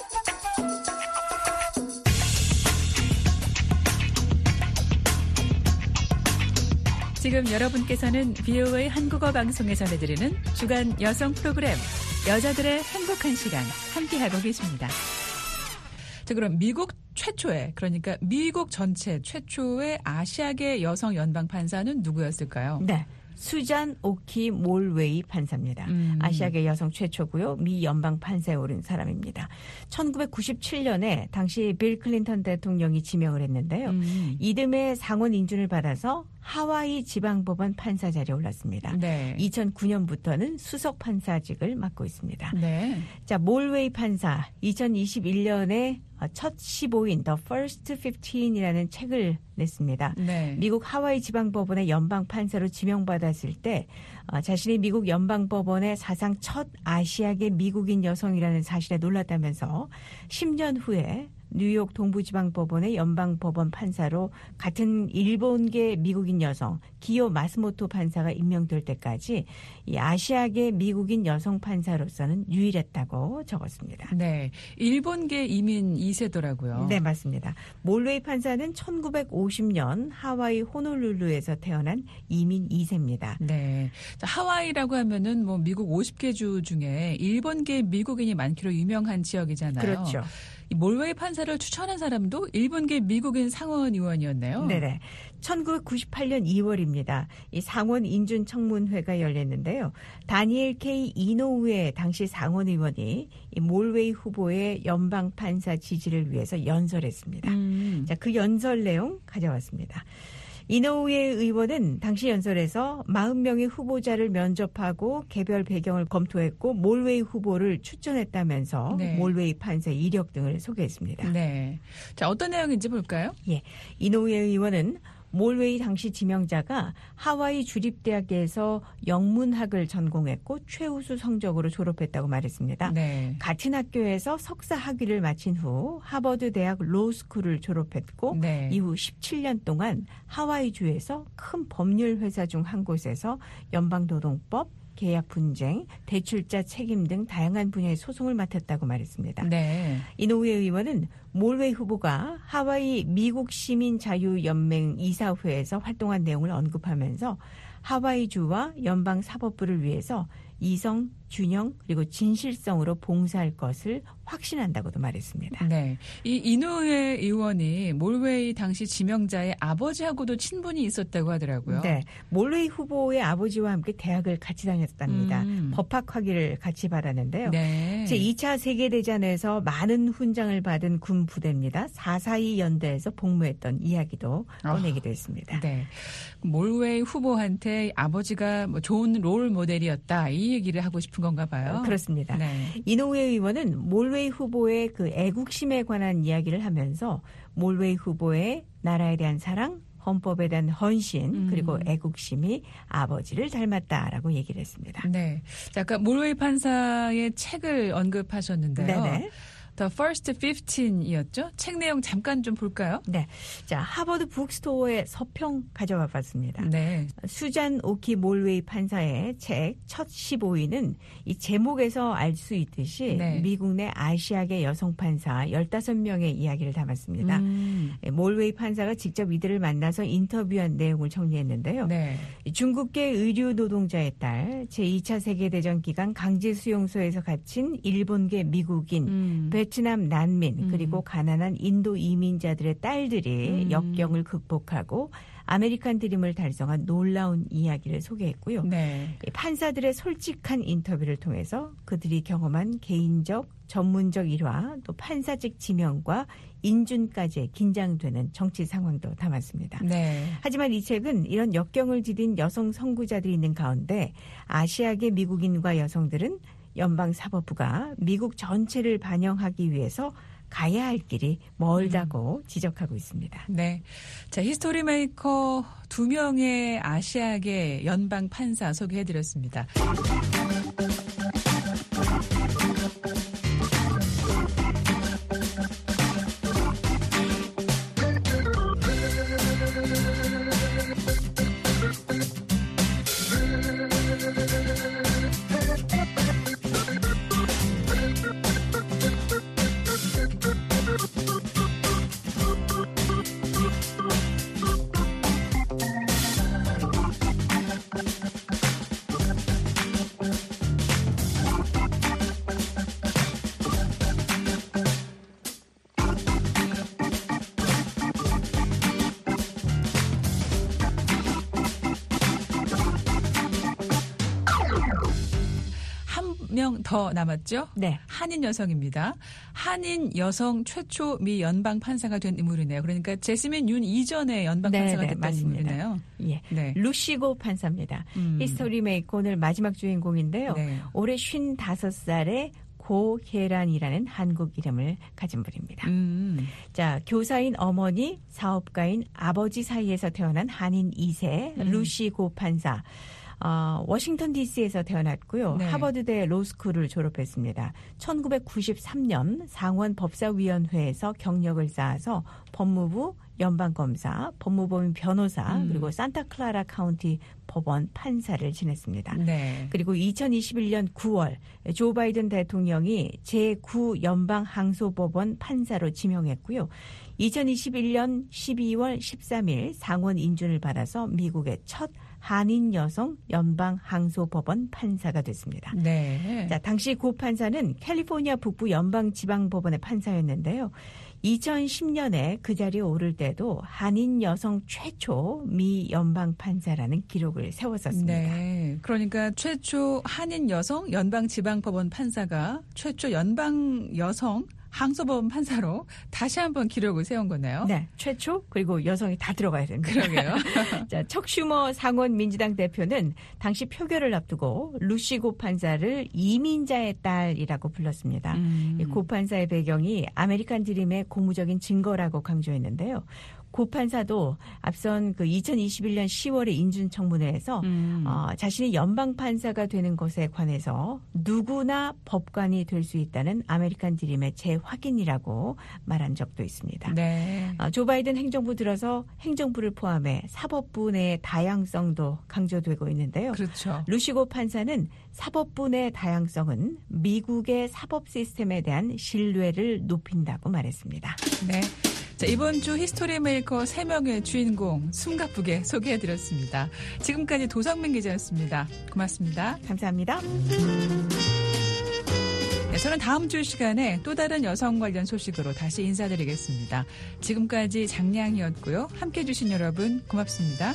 지금 여러분께서는 비오에이 한국어 방송에 전해드리는 주간 여성 프로그램 여자들의 행복한 시간 함께하고 계십니다. 자, 그럼 미국 최초의, 그러니까 미국 전체 최초의 아시아계 여성 연방 판사는 누구였을까요? 네. 수잔 오키 몰웨이 판사입니다. 음. 아시아계 여성 최초고요. 미 연방 판사에 오른 사람입니다. 천구백구십칠 년에 당시 빌 클린턴 대통령이 지명을 했는데요. 음. 이듬해 상원 인준을 받아서 하와이 지방법원 판사 자리에 올랐습니다. 네. 이천구 년부터는 수석 판사직을 맡고 있습니다. 네. 자, 몰웨이 판사 이천이십일 년에 첫 십오인 The First 십오이라는 책을 냈습니다. 네. 미국 하와이 지방법원의 연방 판사로 지명받았을 때 자신이 미국 연방법원의 사상 첫 아시아계 미국인 여성이라는 사실에 놀랐다면서 십 년 후에 뉴욕 동부지방법원의 연방법원 판사로 같은 일본계 미국인 여성 기요 마스모토 판사가 임명될 때까지 이 아시아계 미국인 여성 판사로서는 유일했다고 적었습니다. 네, 일본계 이민 이 세더라고요. 네, 맞습니다. 몰웨이 판사는 천구백오십 년 하와이 호놀룰루에서 태어난 이민 이 세입니다. 네, 자, 하와이라고 하면은 뭐 미국 오십 개 주 중에 일본계 미국인이 많기로 유명한 지역이잖아요. 그렇죠. 이 몰웨이 판사를 추천한 사람도 일본계 미국인 상원 의원이었네요. 네네. 천구백구십팔 년 이월입니다. 이 상원 인준 청문회가 열렸는데요. 다니엘 K. 이노우에 당시 상원 의원이 이 몰웨이 후보의 연방 판사 지지를 위해서 연설했습니다. 음. 자, 그 연설 내용 가져왔습니다. 이노우에 의원은 당시 연설에서 사십 명의 후보자를 면접하고 개별 배경을 검토했고 몰웨이 후보를 추천했다면서 네. 몰웨이 판사의 이력 등을 소개했습니다. 네. 자, 어떤 내용인지 볼까요? 예. 이노우에 의원은 몰웨이 당시 지명자가 하와이 주립대학에서 영문학을 전공했고 최우수 성적으로 졸업했다고 말했습니다. 네. 같은 학교에서 석사 학위를 마친 후 하버드 대학 로스쿨을 졸업했고 네. 이후 십칠 년 동안 하와이주에서 큰 법률 회사 중 한 곳에서 연방노동법, 계약 분쟁, 대출자 책임 등 다양한 분야의 소송을 맡았다고 말했습니다. 네. 이노우에 의원은 몰웨이 후보가 하와이 미국 시민 자유연맹 이사회에서 활동한 내용을 언급하면서 하와이주와 연방 사법부를 위해서 이성, 균형 그리고 진실성으로 봉사할 것을 확신한다고도 말했습니다. 네, 이 이노우에 의원이 몰웨이 당시 지명자의 아버지하고도 친분이 있었다고 하더라고요. 네, 몰웨이 후보의 아버지와 함께 대학을 같이 다녔답니다. 음. 법학학위를 같이 받았는데요. 네. 제이 차 세계대전에서 많은 훈장을 받은 군 부대입니다. 사사이 연대에서 복무했던 이야기도 꺼내기도 했습니다. 네, 몰웨이 후보한테 아버지가 뭐 좋은 롤 모델이었다 이 얘기를 하고 싶은 건가 봐요. 그렇습니다. 네. 이노우에 의원은 몰웨이 후보의 그 애국심에 관한 이야기를 하면서 몰웨이 후보의 나라에 대한 사랑, 헌법에 대한 헌신 음. 그리고 애국심이 아버지를 닮았다라고 얘기를 했습니다. 네, 자, 아까 몰웨이 판사의 책을 언급하셨는데요. 네네. The First fifteen이었죠. 책 내용 잠깐 좀 볼까요? 네. 자, 하버드 북스토어의 서평 가져와 봤습니다. 네. 수잔 오키 몰웨이 판사의 책 첫 십오 위는 이 제목에서 알 수 있듯이 네. 미국 내 아시아계 여성 판사 열다섯 명의 이야기를 담았습니다. 음. 몰웨이 판사가 직접 이들을 만나서 인터뷰한 내용을 정리했는데요. 네. 중국계 의류 노동자의 딸, 제이 차 세계대전 기간 강제 수용소에서 갇힌 일본계 미국인, 음. 베트남 난민, 음. 그리고 가난한 인도 이민자들의 딸들이 음. 역경을 극복하고 아메리칸 드림을 달성한 놀라운 이야기를 소개했고요. 네. 판사들의 솔직한 인터뷰를 통해서 그들이 경험한 개인적, 전문적 일화, 또 판사직 지명과 인준까지 긴장되는 정치 상황도 담았습니다. 네. 하지만 이 책은 이런 역경을 디딘 여성 선구자들이 있는 가운데 아시아계 미국인과 여성들은 연방사법부가 미국 전체를 반영하기 위해서 가야 할 길이 멀다고 음. 지적하고 있습니다. 네. 자, 히스토리 메이커 두 명의 아시아계 연방 판사 소개해드렸습니다. 명 더 남았죠? 네. 한인 여성입니다. 한인 여성 최초 미 연방 판사가 된 인물이네요. 그러니까 제스민 윤 이전에 연방 네, 판사가 네, 됐던 맞습니다. 인물이네요. 예. 네. 루시고 판사입니다. 음. 히스토리 메이커 오늘 마지막 주인공인데요. 네. 올해 쉰다섯 살의 고혜란이라는 한국 이름을 가진 분입니다. 음. 자, 교사인 어머니, 사업가인 아버지 사이에서 태어난 한인 이 세 음. 루시고 판사. 어, 워싱턴 디씨에서 태어났고요. 네. 하버드대 로스쿨을 졸업했습니다. 천구백구십삼 년 상원 법사위원회에서 경력을 쌓아서 법무부, 연방검사, 법무법인 변호사, 음. 그리고 산타클라라 카운티 법원 판사를 지냈습니다. 네. 그리고 이천이십일 년 구월 조 바이든 대통령이 제구 연방항소법원 판사로 지명했고요. 이천이십일 년 십이월 십삼일 상원 인준을 받아서 미국의 첫 한인 여성 연방항소법원 판사가 됐습니다. 네. 자, 당시 고 판사는 캘리포니아 북부 연방지방법원의 판사였는데요. 이천십 년에 그 자리에 오를 때도 한인 여성 최초 미 연방 판사라는 기록을 세웠었습니다. 네. 그러니까 최초 한인 여성 연방지방법원 판사가 최초 연방 여성 항소법원 판사로 다시 한번 기록을 세운 거네요. 네. 최초 그리고 여성이 다 들어가야 됩니다. 그러게요. 자, 척 슈머 상원 민주당 대표는 당시 표결을 앞두고 루시고 판사를 이민자의 딸이라고 불렀습니다. 음. 고 판사의 배경이 아메리칸 드림의 고무적인 증거라고 강조했는데요. 고 판사도 앞선 그 이천이십일 년 시월의 인준청문회에서 음. 어, 자신이 연방 판사가 되는 것에 관해서 누구나 법관이 될 수 있다는 아메리칸 드림의 재확인이라고 말한 적도 있습니다. 네. 어, 조 바이든 행정부 들어서 행정부를 포함해 사법부 내 다양성도 강조되고 있는데요. 그렇죠. 루시고 판사는 사법부 내 다양성은 미국의 사법 시스템에 대한 신뢰를 높인다고 말했습니다. 네. 자, 이번 주 히스토리 메이커 세 명의 주인공 숨가쁘게 소개해드렸습니다. 지금까지 도성민 기자였습니다. 고맙습니다. 감사합니다. 네, 저는 다음 주 시간에 또 다른 여성 관련 소식으로 다시 인사드리겠습니다. 지금까지 장량이었고요. 함께해 주신 여러분 고맙습니다.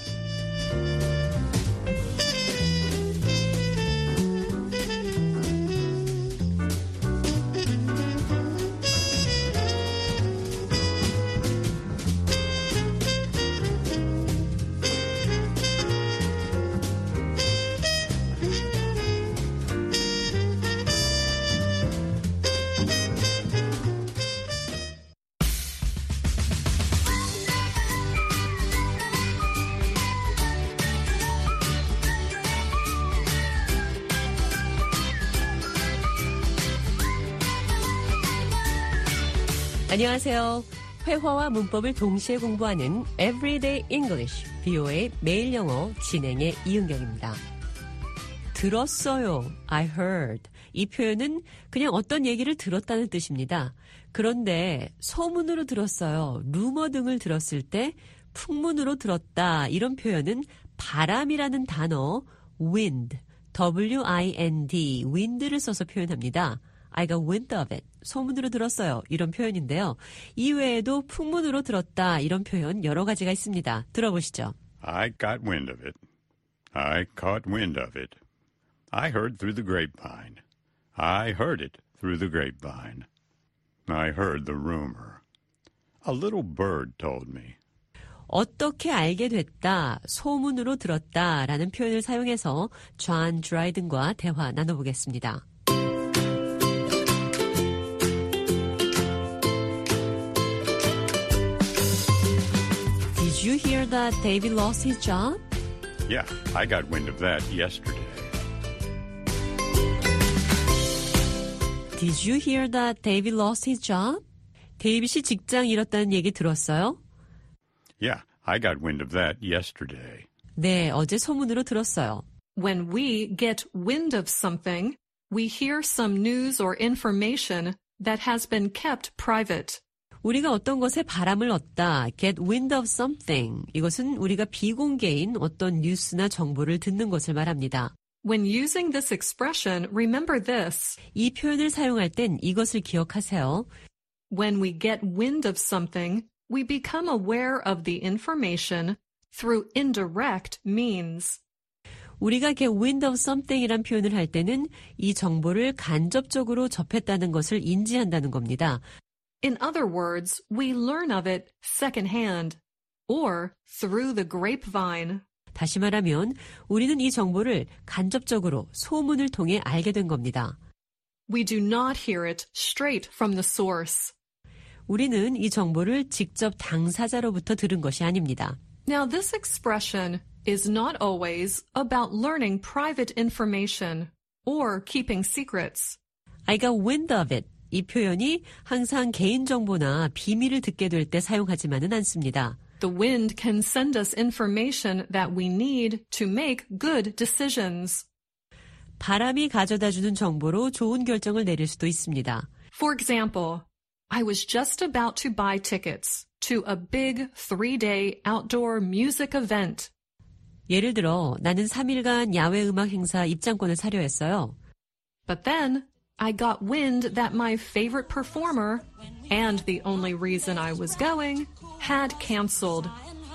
안녕하세요. 회화와 문법을 동시에 공부하는 Everyday English, 비오에이 매일 영어 진행의 이은경입니다. 들었어요. I heard. 이 표현은 그냥 어떤 얘기를 들었다는 뜻입니다. 그런데 소문으로 들었어요. 루머 등을 들었을 때 풍문으로 들었다. 이런 표현은 바람이라는 단어 wind, 더블유 아이 엔 디, wind를 써서 표현합니다. I got wind of it. 소문으로 들었어요. 이런 표현인데요. 이외에도 풍문으로 들었다. 이런 표현 여러 가지가 있습니다. 들어보시죠. I got wind of it. I caught wind of it. I heard through the grapevine. I heard it through the grapevine. I heard the rumor. A little bird told me. 어떻게 알게 됐다, 소문으로 들었다 라는 표현을 사용해서 존 드라이든과 대화 나눠보겠습니다. Did you hear that David lost his job? Yeah, I got wind of that yesterday. Did you hear that David lost his job? 데이빗이 직장 잃었다는 얘기 들었어요? Yeah, I got wind of that yesterday. 네, 어제 소문으로 들었어요. When we get wind of something, we hear some news or information that has been kept private. 우리가 어떤 것에 바람을 얻다, get wind of something. 이것은 우리가 비공개인 어떤 뉴스나 정보를 듣는 것을 말합니다. When using this expression, remember this. 이 표현을 사용할 땐 이것을 기억하세요. When we get wind of something, we become aware of the information through indirect means. 우리가 get wind of something이란 표현을 할 때는 이 정보를 간접적으로 접했다는 것을 인지한다는 겁니다. In other words, we learn of it secondhand or through the grapevine. 다시 말하면 우리는 이 정보를 간접적으로 소문을 통해 알게 된 겁니다. We do not hear it straight from the source. 우리는 이 정보를 직접 당사자로부터 들은 것이 아닙니다. Now this expression is not always about learning private information or keeping secrets. I got wind of it. 이 표현이 항상 개인정보나 비밀을 듣게 될 때 사용하지만은 않습니다. The wind can send us information that we need to make good decisions. 바람이 가져다주는 정보로 좋은 결정을 내릴 수도 있습니다. For example, I was just about to buy tickets to a big three-day outdoor music event. 예를 들어 나는 삼 일간 야외 음악 행사 입장권을 사려 했어요. But then I got wind that my favorite performer and the only reason I was going had canceled.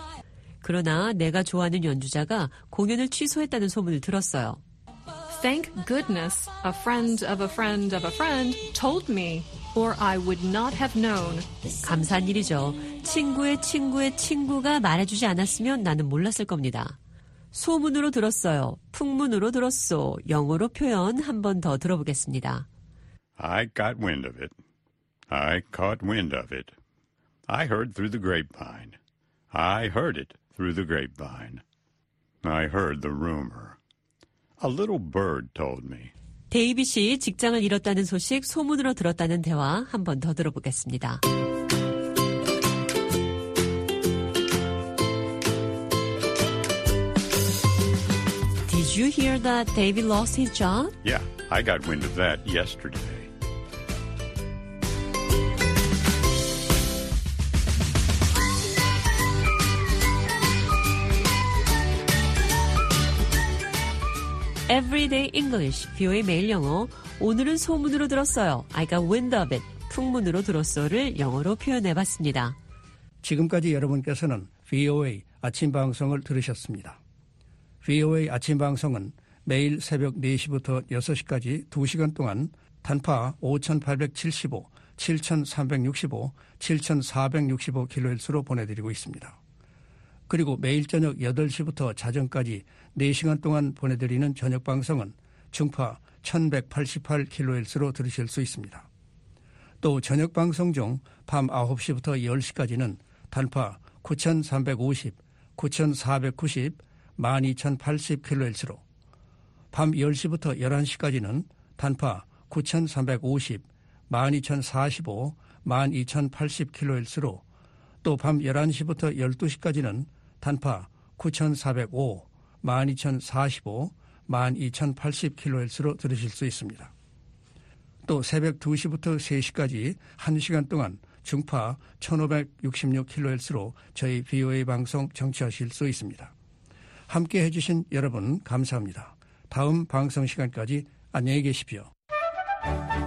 그러나 내가 좋아하는 연주자가 공연을 취소했다는 소문을 들었어요. Thank goodness a friend of a friend of a friend told me, or I would not have known. 감사한 일이죠. 친구의 친구의 친구가 말해주지 않았으면 나는 몰랐을 겁니다. 소문으로 들었어요. 풍문으로 들었소. 영어로 표현 한 번 더 들어보겠습니다. I got wind of it. I caught wind of it. I heard through the grapevine. I heard it through the grapevine. I heard the rumor. A little bird told me. 데이빗이 직장을 잃었다는 소식 소문으로 들었다는 대화 한 번 더 들어보겠습니다. Did you hear that David lost his job? Yeah, I got wind of that yesterday. Everyday English, 비오에이 매일 영어. 오늘은 소문으로 들었어요. I got wind of it. 풍문으로 들었어를 영어로 표현해봤습니다. 지금까지 여러분께서는 비오에이 아침 방송을 들으셨습니다. 비오에이 아침 방송은 매일 새벽 네 시부터 여섯 시까지 두 시간 동안 단파 오천팔백칠십오, 칠천삼백육십오, 칠천사백육십오 킬로헤르츠로 보내드리고 있습니다. 그리고 매일 저녁 여덟 시부터 자정까지 네 시간 동안 보내드리는 저녁 방송은 중파 천백팔십팔 킬로헤르츠로 들으실 수 있습니다. 또 저녁 방송 중 밤 아홉 시부터 열 시까지는 단파 구천삼백오십, 구천사백구십, 만 이천팔십 킬로헤르츠로 밤 열 시부터 열한 시까지는 단파 구천삼백오십, 만 이천사십오, 만 이천팔십 킬로헤르츠로 또 밤 열한 시부터 열두 시까지는 단파 구천사백오, 만 이천사십오, 만 이천팔십 킬로헤르츠로 들으실 수 있습니다. 또 새벽 두 시부터 세 시까지 한 시간 동안 중파 천오백육십육 킬로헤르츠로 저희 비오에이 방송 청취하실 수 있습니다. 함께 해주신 여러분 감사합니다. 다음 방송 시간까지 안녕히 계십시오.